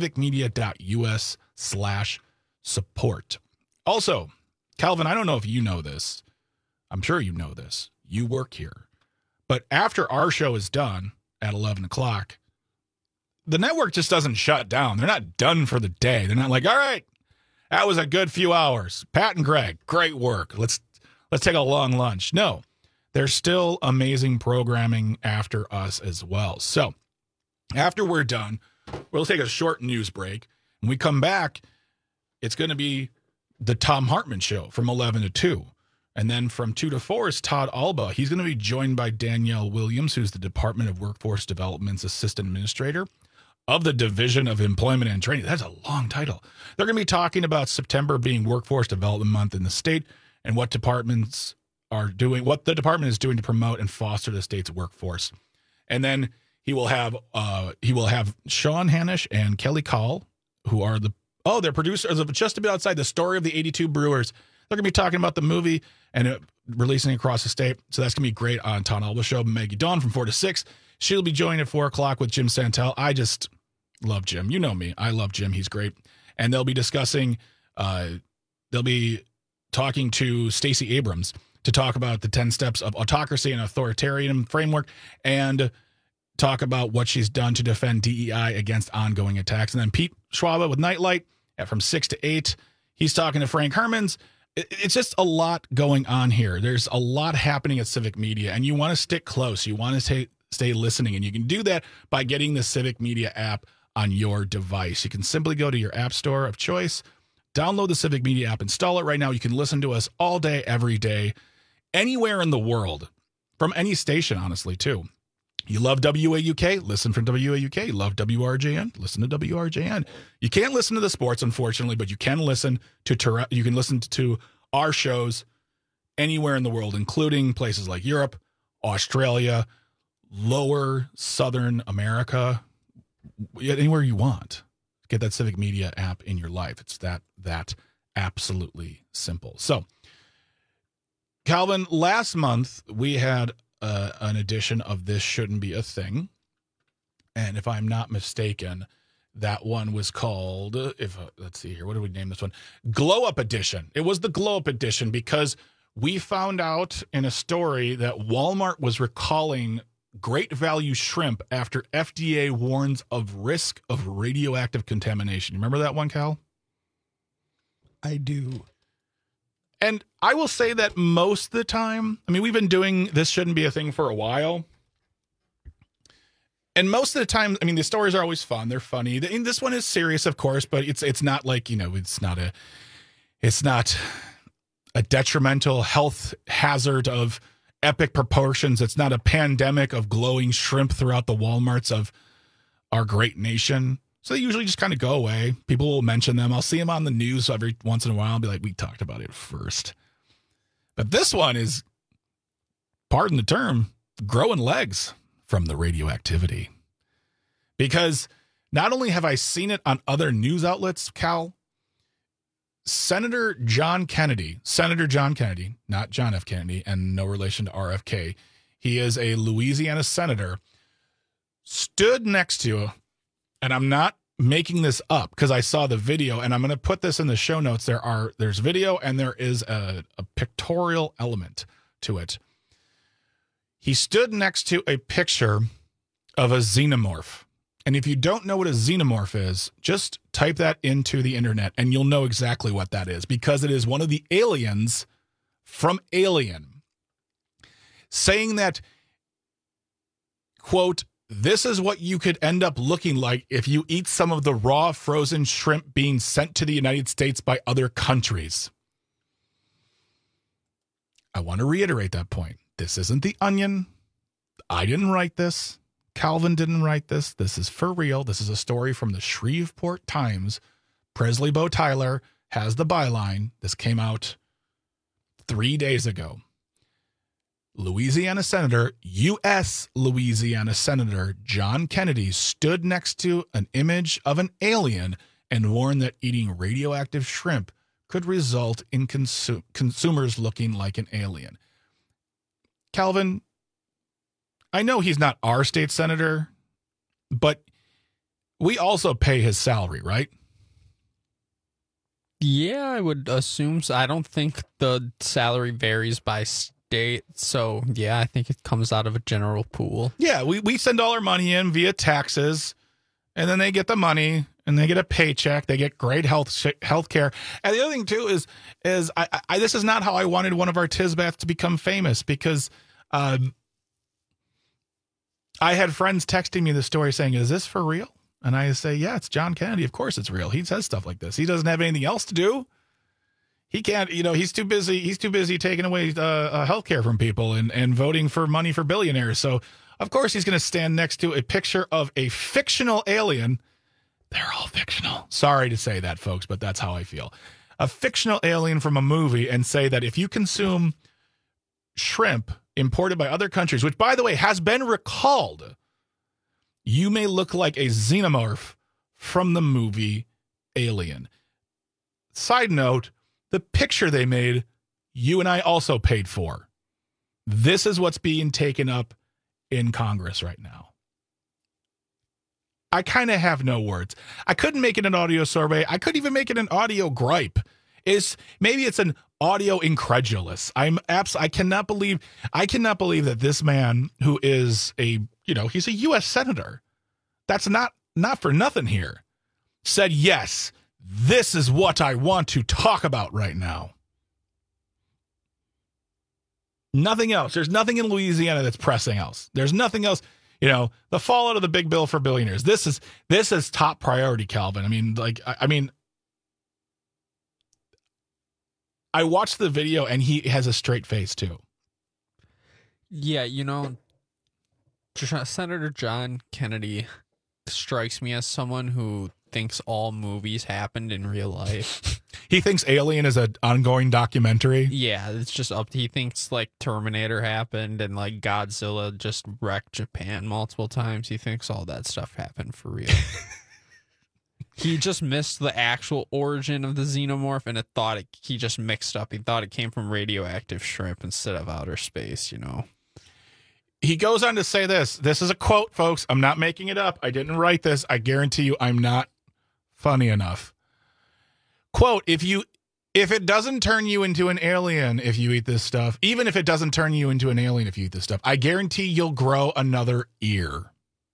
civicmedia.us/support. Also, Calvin, I don't know if you know this. I'm sure you know this. You work here. But after our show is done at 11 o'clock, the network just doesn't shut down. They're not done for the day. They're not like, all right, that was a good few hours. Pat and Greg, great work. Let's take a long lunch. No, there's still amazing programming after us as well. So after we're done, we'll take a short news break. When we come back, it's going to be the Tom Hartman Show from 11 to 2. And then from 2 to 4 is Todd Alba. He's going to be joined by Danielle Williams, who's the Department of Workforce Development's Assistant Administrator of the Division of Employment and Training. That's a long title. They're going to be talking about September being Workforce Development Month in the state and what departments are doing, what the department is doing to promote and foster the state's workforce. And then he will have Sean Hanish and Kelly Call, who are they're producers of Just a Bit Outside, the story of the 82 Brewers. They're going to be talking about the movie and releasing across the state. So that's going to be great on Todd Alba Show. Maggie Dawn from 4 to 6. She'll be joining at 4 o'clock with Jim Santel. I just love Jim. You know me. I love Jim. He's great. And they'll be discussing, they'll be talking to Stacey Abrams to talk about the 10 steps of autocracy and authoritarian framework and talk about what she's done to defend DEI against ongoing attacks. And then Pete Schwaba with Nightlight from 6 to 8. He's talking to Frank Hermans. It's just a lot going on here. There's a lot happening at Civic Media, and you want to stick close. You want to stay listening, and you can do that by getting the Civic Media app on your device. You can simply go to your app store of choice, download the Civic Media app, install it right now. You can listen to us all day, every day, anywhere in the world, from any station, honestly, too. You love WAUK? Listen from WAUK. You love WRJN? Listen to WRJN. You can't listen to the sports, unfortunately, but you can listen to our shows anywhere in the world, including places like Europe, Australia, lower Southern America, anywhere you want. Get that Civic Media app in your life. It's that absolutely simple. So, Calvin, last month we had an edition of This Shouldn't Be a Thing. And if I'm not mistaken, that one was called, let's see here, what did we name this one? Glow Up Edition. It was the Glow Up Edition because we found out in a story that Walmart was recalling Great Value shrimp after FDA warns of risk of radioactive contamination. Remember that one, Cal? I do. And I will say that most of the time, I mean, we've been doing This Shouldn't Be a Thing for a while. And most of the time, I mean, the stories are always fun. They're funny. And this one is serious, of course, but it's not like, it's not a detrimental health hazard of epic proportions. It's not a pandemic of glowing shrimp throughout the Walmarts of our great nation. So they usually just kind of go away. People will mention them. I'll see them on the news every once in a while and be like, we talked about it first. But this one is pardon the term, growing legs from the radioactivity. Because not only have I seen it on other news outlets, Cal, Senator John Kennedy, not John F. Kennedy, and no relation to RFK, he is a Louisiana senator, stood next to, and I'm not making this up because I saw the video, and I'm going to put this in the show notes. There's video and there is a pictorial element to it. He stood next to a picture of a xenomorph. And if you don't know what a xenomorph is, just type that into the internet and you'll know exactly what that is, because it is one of the aliens from Alien saying that, quote, "This is what you could end up looking like if you eat some of the raw frozen shrimp being sent to the United States by other countries." I want to reiterate that point. This isn't The Onion. I didn't write this. Calvin didn't write this. This is for real. This is a story from the Shreveport Times. Presley Bo Tyler has the byline. This came out 3 days ago. Louisiana Senator, U.S. Louisiana Senator John Kennedy stood next to an image of an alien and warned that eating radioactive shrimp could result in consumers looking like an alien. Calvin, I know he's not our state senator, but we also pay his salary, right? Yeah, I would assume so. I don't think the salary varies by state. So, yeah, I think it comes out of a general pool. Yeah, we send all our money in via taxes, and then they get the money, and they get a paycheck. They get great health care. And the other thing, too, is I this is not how I wanted one of our Tisbats to become famous, because I had friends texting me the story saying, "Is this for real?" And I say, "Yeah, it's John Kennedy. Of course it's real. He says stuff like this. He doesn't have anything else to do. He can't, he's too busy. He's too busy taking away health care from people and voting for money for billionaires. So, of course, he's going to stand next to a picture of a fictional alien." They're all fictional. Sorry to say that, folks, but that's how I feel. A fictional alien from a movie, and say that if you consume shrimp imported by other countries, which, by the way, has been recalled, you may look like a xenomorph from the movie Alien. Side note, the picture they made, you and I also paid for. This is what's being taken up in Congress right now. I kind of have no words. I couldn't make it an audio sorbet. I couldn't even make it an audio gripe. Maybe it's an audio incredulous. I cannot believe that this man, who is he's a U.S. senator, that's not for nothing here, said, "Yes, this is what I want to talk about right now." Nothing else. There's nothing in Louisiana that's pressing else. There's nothing else. The fallout of the big bill for billionaires. This is top priority, Calvin. I watched the video and he has a straight face too. Yeah, Senator John Kennedy strikes me as someone who thinks all movies happened in real life. He thinks Alien is an ongoing documentary. Yeah, it's just he thinks like Terminator happened and like Godzilla just wrecked Japan multiple times. He thinks all that stuff happened for real. He just missed the actual origin of the xenomorph, and he just mixed up. He thought it came from radioactive shrimp instead of outer space, He goes on to say this. This is a quote, folks. I'm not making it up. I didn't write this. I guarantee you I'm not funny enough. Quote, if it doesn't turn you into an alien if you eat this stuff, even if it doesn't turn you into an alien if you eat this stuff, I guarantee you'll grow another ear.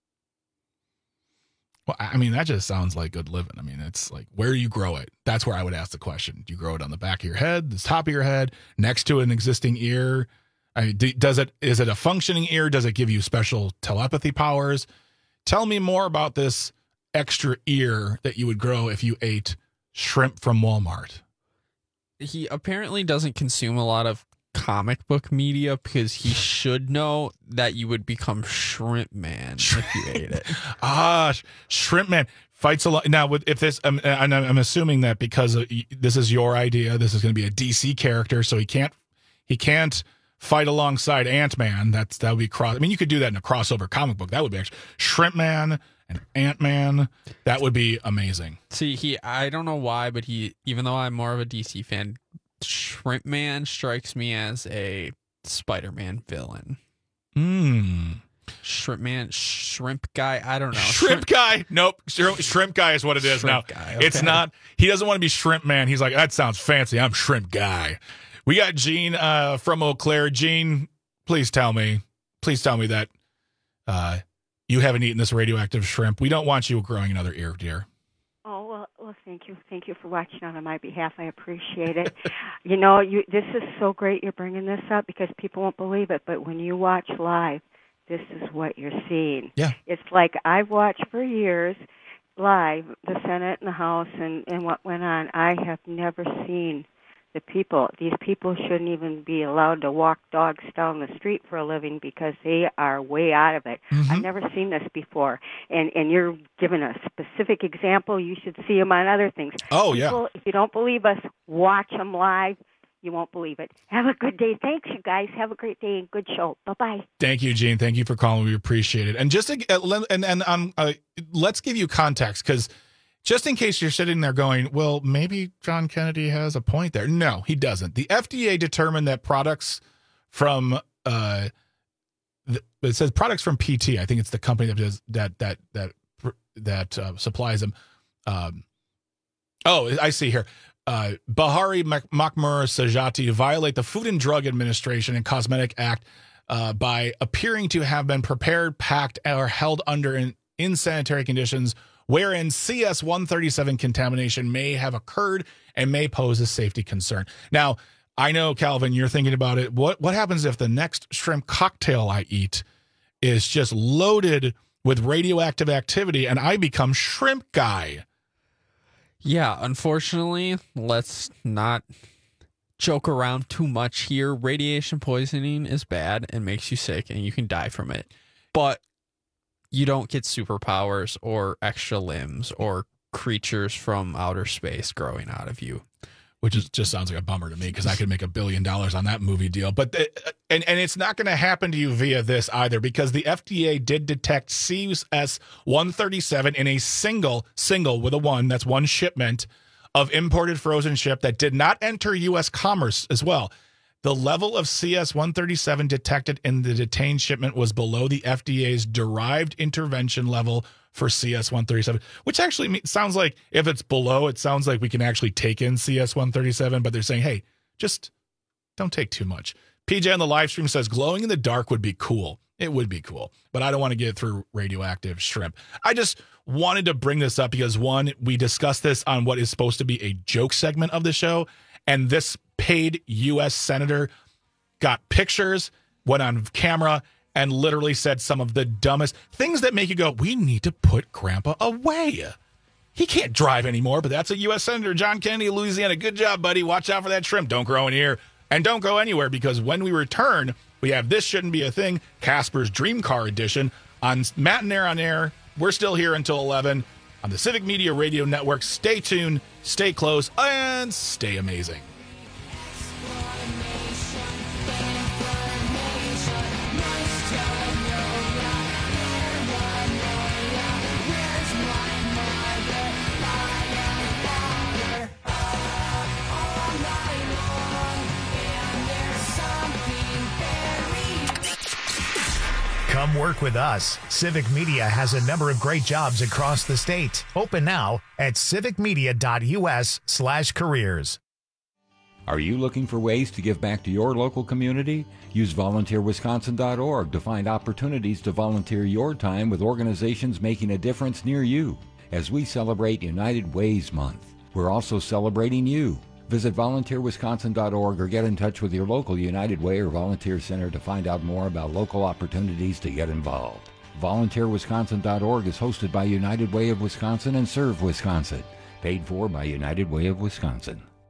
Well, that just sounds like good living. It's like, where do you grow it? That's where I would ask the question. Do you grow it on the back of your head, the top of your head, next to an existing ear? Is it a functioning ear? Does it give you special telepathy powers? Tell me more about this extra ear that you would grow if you ate shrimp from Walmart. He apparently doesn't consume a lot of comic book media, because he should know that you would become Shrimp Man if you ate it. Shrimp Man fights a lot. Now, if this, and I'm assuming that because this is your idea, this is going to be a DC character, so he can't fight alongside Ant-Man. That would be cross. I mean, you could do that in a crossover comic book. That would be actually Shrimp Man and Ant-Man. That would be amazing. See, I don't know why, but even though I'm more of a DC fan, Shrimp Man strikes me as a Spider-Man villain. Shrimp guy. I don't know. Shrimp guy. Nope. Shrimp guy is what it is now. Guy, okay. It's not. He doesn't want to be Shrimp Man. He's like, that sounds fancy. I'm Shrimp guy. We got Gene from Eau Claire. Gene, please tell me that you haven't eaten this radioactive shrimp. We don't want you growing another ear, dear. Oh, well, thank you. Thank you for watching on my behalf. I appreciate it. This is so great you're bringing this up because people won't believe it, but when you watch live, this is what you're seeing. Yeah. It's like I've watched for years live the Senate and the House and what went on. I have never seen the people. These people shouldn't even be allowed to walk dogs down the street for a living because they are way out of it. Mm-hmm. I've never seen this before. And you're giving a specific example. You should see them on other things. Oh, people, yeah. If you don't believe us, watch them live. You won't believe it. Have a good day. Thanks, you guys. Have a great day and good show. Bye-bye. Thank you, Gene. Thank you for calling. We appreciate it. And let's give you context because just in case you're sitting there going, well, maybe John Kennedy has a point there. No, he doesn't. The FDA determined that products from it says products from PT. I think it's the company that does that supplies them. I see here. Bahari Makmur Sajati violate the Food and Drug Administration and Cosmetic Act by appearing to have been prepared, packed, or held under insanitary conditions wherein CS-137 contamination may have occurred and may pose a safety concern. Now, I know, Calvin, you're thinking about it. What happens if the next shrimp cocktail I eat is just loaded with radioactive activity and I become Shrimp Guy? Yeah, unfortunately, let's not joke around too much here. Radiation poisoning is bad and makes you sick, and you can die from it. But you don't get superpowers or extra limbs or creatures from outer space growing out of you. Which just sounds like a bummer to me because I could make $1 billion on that movie deal. But and it's not going to happen to you via this either because the FDA did detect CS-137 in a single with a one, that's one shipment of imported frozen shrimp that did not enter U.S. commerce as well. The level of CS-137 detected in the detained shipment was below the FDA's derived intervention level for CS-137, which actually sounds like if it's below, it sounds like we can actually take in CS-137, but they're saying, hey, just don't take too much. PJ on the live stream says glowing in the dark would be cool. It would be cool, but I don't want to get through radioactive shrimp. I just wanted to bring this up because, one, we discussed this on what is supposed to be a joke segment of the show, and this paid U.S. senator got pictures, went on camera, and literally said some of the dumbest things that make you go, we need to put Grandpa away. He can't drive anymore, but that's a U.S. Senator, John Kennedy of Louisiana. Good job, buddy. Watch out for that shrimp. Don't grow in here. And don't go anywhere because when we return, we have This Shouldn't Be a Thing, Casper's Dream Car Edition on Matt and Air on Air. We're still here until 11 on the Civic Media Radio Network. Stay tuned, stay close, and stay amazing. Come work with us. Civic Media has a number of great jobs across the state. Open now at civicmedia.us/careers. Are you looking for ways to give back to your local community? Use volunteerwisconsin.org to find opportunities to volunteer your time with organizations making a difference near you. As we celebrate United Ways Month, we're also celebrating you. Visit volunteerwisconsin.org or get in touch with your local United Way or Volunteer Center to find out more about local opportunities to get involved. VolunteerWisconsin.org is hosted by United Way of Wisconsin and Serve Wisconsin. Paid for by United Way of Wisconsin.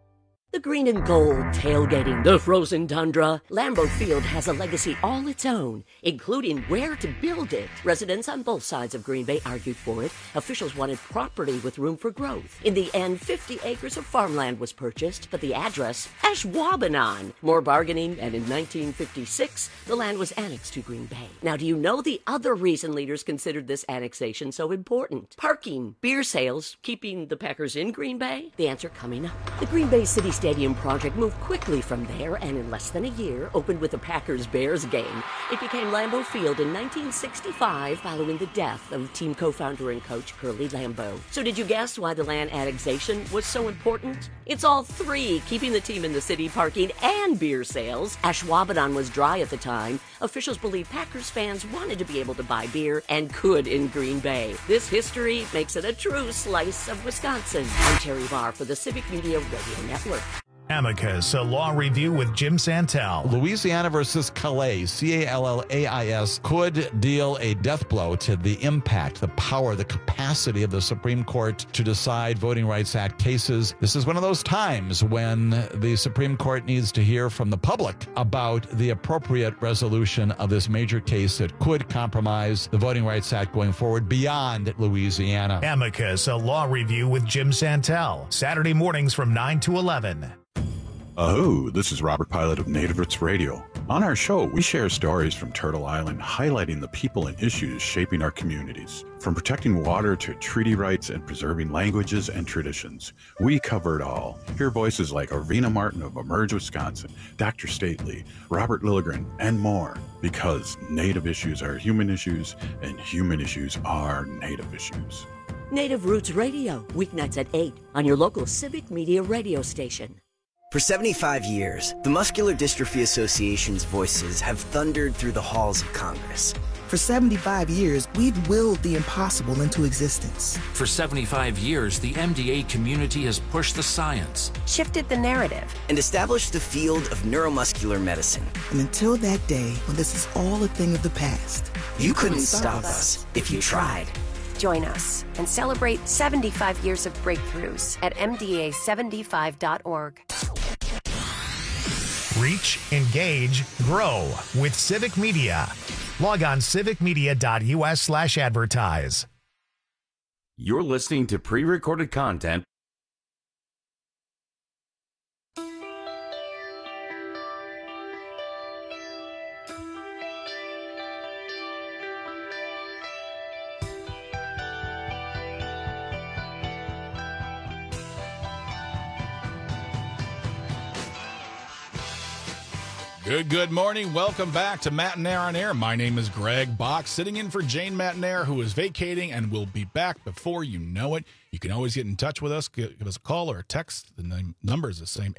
The green and gold tailgating the frozen tundra. Lambeau Field has a legacy all its own, including where to build it. Residents on both sides of Green Bay argued for it. Officials wanted property with room for growth. In the end, 50 acres of farmland was purchased, but the address, Ashwaubenon. More bargaining, and in 1956, the land was annexed to Green Bay. Now, do you know the other reason leaders considered this annexation so important? Parking, beer sales, keeping the Packers in Green Bay? The answer coming up. The Green Bay City Stadium project moved quickly from there and in less than a year opened with a Packers-Bears game. It became Lambeau Field in 1965 following the death of team co-founder and coach Curly Lambeau. So did you guess why the land annexation was so important? It's all three, keeping the team in the city, parking, and beer sales. Ashwaubenon was dry at the time. Officials believe Packers fans wanted to be able to buy beer and could in Green Bay. This history makes it a true slice of Wisconsin. I'm Terry Barr for the Civic Media Radio Network. Amicus, a law review with Jim Santel. Louisiana versus Calais, Callais, could deal a death blow to the impact, the power, the capacity of the Supreme Court to decide Voting Rights Act cases. This is one of those times when the Supreme Court needs to hear from the public about the appropriate resolution of this major case that could compromise the Voting Rights Act going forward beyond Louisiana. Amicus, a law review with Jim Santel. Saturday mornings from 9 to 11. This is Robert Pilot of Native Roots Radio. On our show, we share stories from Turtle Island, highlighting the people and issues shaping our communities. From protecting water to treaty rights and preserving languages and traditions, we cover it all. Hear voices like Arvina Martin of Emerge Wisconsin, Dr. Stately, Robert Lilligren, and more. Because Native issues are human issues, and human issues are Native issues. Native Roots Radio, weeknights at 8 on your local Civic Media radio station. For 75 years, the Muscular Dystrophy Association's voices have thundered through the halls of Congress. For 75 years, we've willed the impossible into existence. For 75 years, the MDA community has pushed the science, shifted the narrative, and established the field of neuromuscular medicine. And until that day, when this is all a thing of the past, you couldn't stop us if you tried. Join us and celebrate 75 years of breakthroughs at MDA75.org. Reach, engage, grow with Civic Media. Log on civicmedia.us/advertise. You're listening to pre-recorded content. Good morning. Welcome back to Matt and Air on Air. My name is Greg Bach, sitting in for Jane Matt-Nair, who is vacating and will be back before you know it. You can always get in touch with us. Give us a call or a text. The number is the same,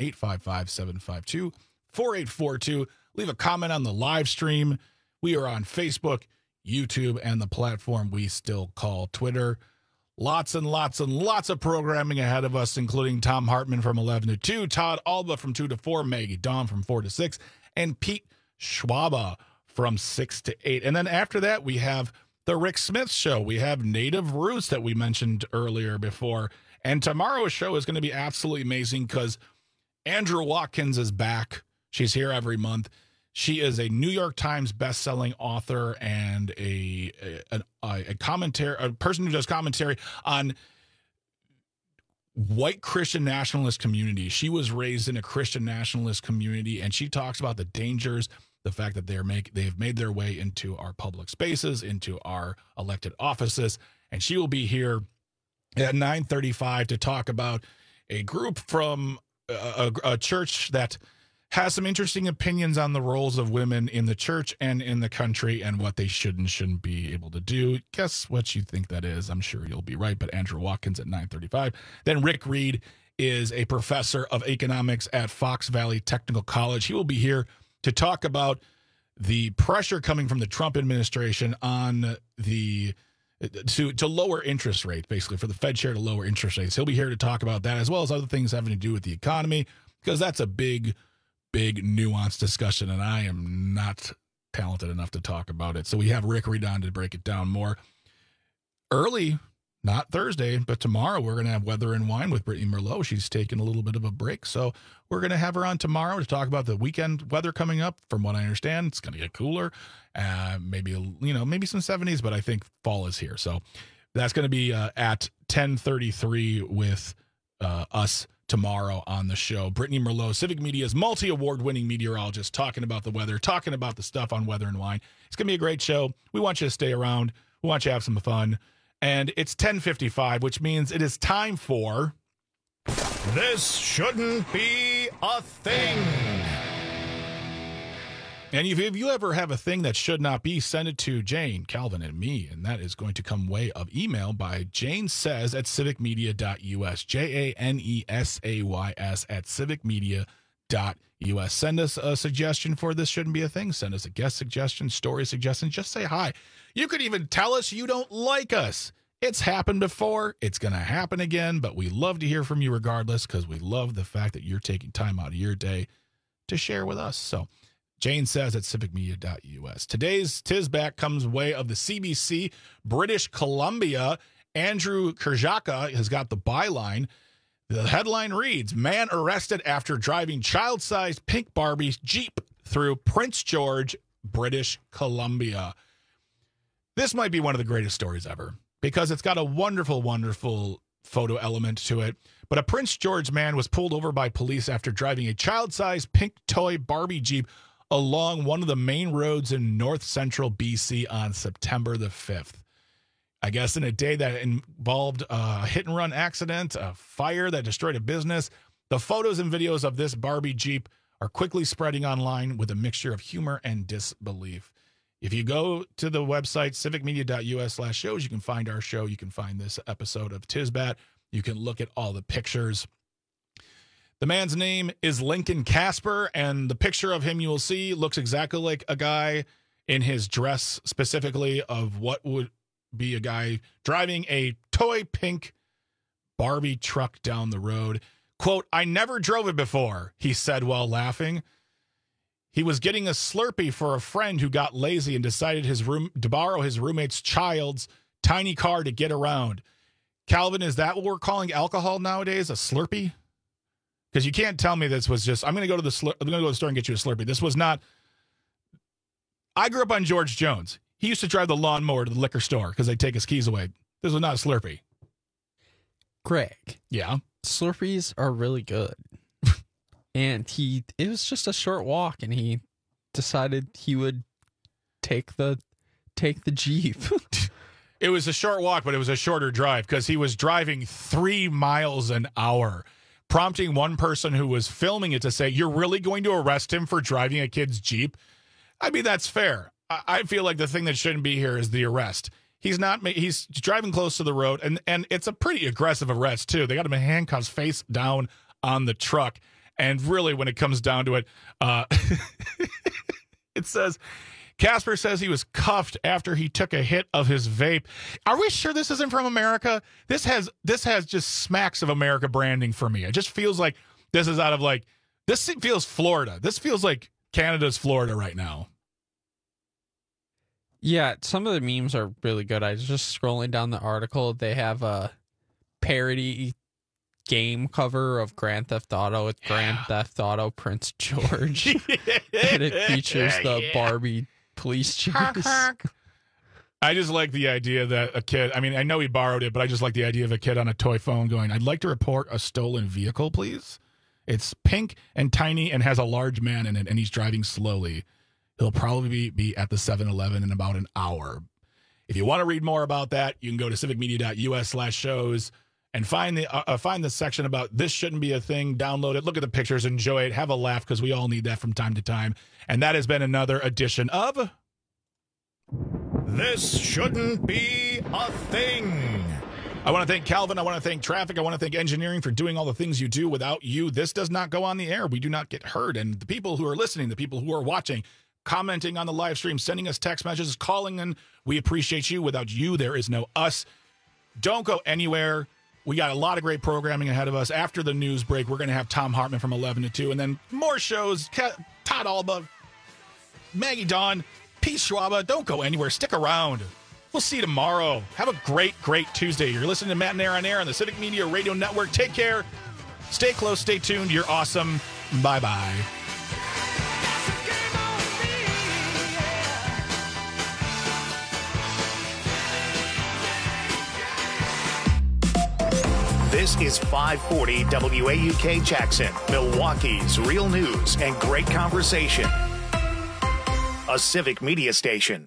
855-752-4842. Leave a comment on the live stream. We are on Facebook, YouTube, and the platform we still call Twitter. Lots and lots and lots of programming ahead of us, including Tom Hartman from 11 to 2, Todd Alba from 2 to 4, Maggie Dawn from 4 to 6, and Pete Schwaba from 6 to 8. And then after that, we have the Rick Smith Show. We have Native Roots that we mentioned earlier before. And tomorrow's show is going to be absolutely amazing because Andrew Watkins is back. She's here every month. She is a New York Times best-selling author and a person who does commentary on white Christian nationalist community. She was raised in a Christian nationalist community, and she talks about the dangers, the fact that they've made their way into our public spaces, into our elected offices, and she will be here at 9:35 to talk about a group from a church that has some interesting opinions on the roles of women in the church and in the country and what they should and shouldn't be able to do. Guess what you think that is? I'm sure you'll be right, but Andrew Watkins at 9:35. Then Rick Reed is a professor of economics at Fox Valley Technical College. He will be here to talk about the pressure coming from the Trump administration on the to lower interest rates, basically for the Fed chair to lower interest rates. He'll be here to talk about that as well as other things having to do with the economy, because that's a big nuanced discussion, and I am not talented enough to talk about it. So we have Rick Reed on to break it down more. Early not Thursday, but tomorrow we're going to have Weather and Wine with Brittany Merlot. She's taking a little bit of a break, so we're going to have her on tomorrow to talk about the weekend weather coming up. From what I understand, it's going to get cooler, maybe some 70s, but I think fall is here. So that's going to be at 10:33 with us tomorrow on the show. Brittany Merlot, Civic Media's multi-award-winning meteorologist, talking about the weather, talking about the stuff on Weather and Wine. It's going to be a great show. We want you to stay around. We want you to have some fun. And it's 10:55, which means it is time for This Shouldn't Be a Thing. And if you ever have a thing that should not be, send it to Jane, Calvin, and me. And that is going to come way of email by janesays@civicmedia.us. JANESAYS at civicmedia.us. Send us a suggestion for This Shouldn't Be a Thing. Send us a guest suggestion, story suggestion. Just say hi. You could even tell us you don't like us. It's happened before. It's going to happen again. But we love to hear from you regardless, because we love the fact that you're taking time out of your day to share with us. So Jane says at civicmedia.us. Today's Tizback comes way of the CBC, British Columbia. Andrew Kurjaka has got the byline. The headline reads, man arrested after driving child-sized pink Barbie Jeep through Prince George, British Columbia. This might be one of the greatest stories ever because it's got a wonderful, wonderful photo element to it. But a Prince George man was pulled over by police after driving a child-sized pink toy Barbie Jeep along one of the main roads in north central BC on September the 5th. I guess in a day that involved a hit-and-run accident, a fire that destroyed a business. The photos and videos of this Barbie Jeep are quickly spreading online with a mixture of humor and disbelief. If you go to the website, civicmedia.us/shows, you can find our show. You can find this episode of Tizbat. You can look at all the pictures. The man's name is Lincoln Casper, and the picture of him you will see looks exactly like a guy in his dress, specifically of what would be a guy driving a toy pink Barbie truck down the road. Quote, I never drove it before, he said while laughing. He was getting a Slurpee for a friend who got lazy and decided to borrow his roommate's child's tiny car to get around. Calvin, is that what we're calling alcohol nowadays? A Slurpee? Because you can't tell me this was just, I'm going to go to the store and get you a Slurpee. This was not. I grew up on George Jones. He used to drive the lawnmower to the liquor store because they'd take his keys away. This was not a Slurpee. Greg. Yeah. Slurpees are really good. And it was just a short walk, and he decided he would take the Jeep. It was a short walk, but it was a shorter drive because he was driving 3 miles an hour, prompting one person who was filming it to say, you're really going to arrest him for driving a kid's Jeep? I mean, that's fair. I feel like the thing that shouldn't be here is the arrest. He's driving close to the road, and it's a pretty aggressive arrest, too. They got him in handcuffs face down on the truck. And really, when it comes down to it, it says, Casper says he was cuffed after he took a hit of his vape. Are we sure this isn't from America? This has just smacks of America branding for me. It just feels like this is out of this feels Florida. This feels like Canada's Florida right now. Yeah, some of the memes are really good. I was just scrolling down the article. They have a parody game cover of Grand Theft Auto with Grand Theft Auto Prince George. And it features the Barbie police chase. I just like the idea that a kid, I mean, I know he borrowed it, but I just like the idea of a kid on a toy phone going, I'd like to report a stolen vehicle, please. It's pink and tiny and has a large man in it, and he's driving slowly. He'll probably be at the 7-Eleven in about an hour. If you want to read more about that, you can go to civicmedia.us/shows and find the section about This Shouldn't Be a Thing. Download it, look at the pictures, enjoy it, have a laugh, because we all need that from time to time. And that has been another edition of This Shouldn't Be a Thing. I want to thank Calvin. I want to thank Traffic. I want to thank engineering for doing all the things you do. Without you, this does not go on the air. We do not get heard. And the people who are listening, the people who are watching, commenting on the live stream, sending us text messages, calling in, we appreciate you. Without you, there is no us. Don't go anywhere. We got a lot of great programming ahead of us. After the news break, we're going to have Tom Hartman from 11 to 2, and then more shows. Todd Alba, Maggie Dawn, Pete Schwaba. Don't go anywhere. Stick around. We'll see you tomorrow. Have a great, great Tuesday. You're listening to Matt and Aaron on Air on the Civic Media Radio Network. Take care. Stay close. Stay tuned. You're awesome. Bye-bye. This is 540 WAUK Jackson, Milwaukee's real news and great conversation. A Civic Media station.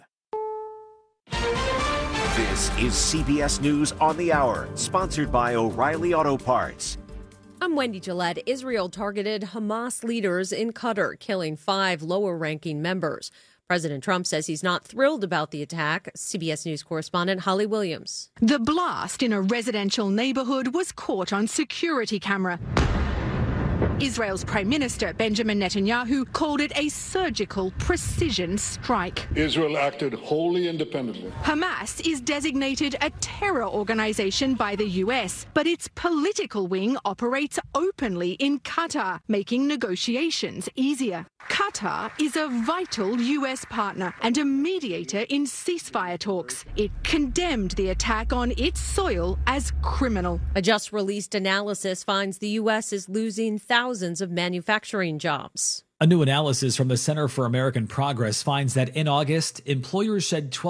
This is CBS News on the Hour, sponsored by O'Reilly Auto Parts. I'm Wendy Gillette. Israel targeted Hamas leaders in Qatar, killing 5 lower-ranking members. President Trump says he's not thrilled about the attack. CBS News correspondent Holly Williams. The blast in a residential neighborhood was caught on security camera. Israel's Prime Minister Benjamin Netanyahu called it a surgical precision strike. Israel acted wholly independently. Hamas is designated a terror organization by the U.S., but its political wing operates openly in Qatar, making negotiations easier. Qatar is a vital U.S. partner and a mediator in ceasefire talks. It condemned the attack on its soil as criminal. A just-released analysis finds the U.S. is losing thousands of manufacturing jobs. A new analysis from the Center for American Progress finds that in August, employers shed 12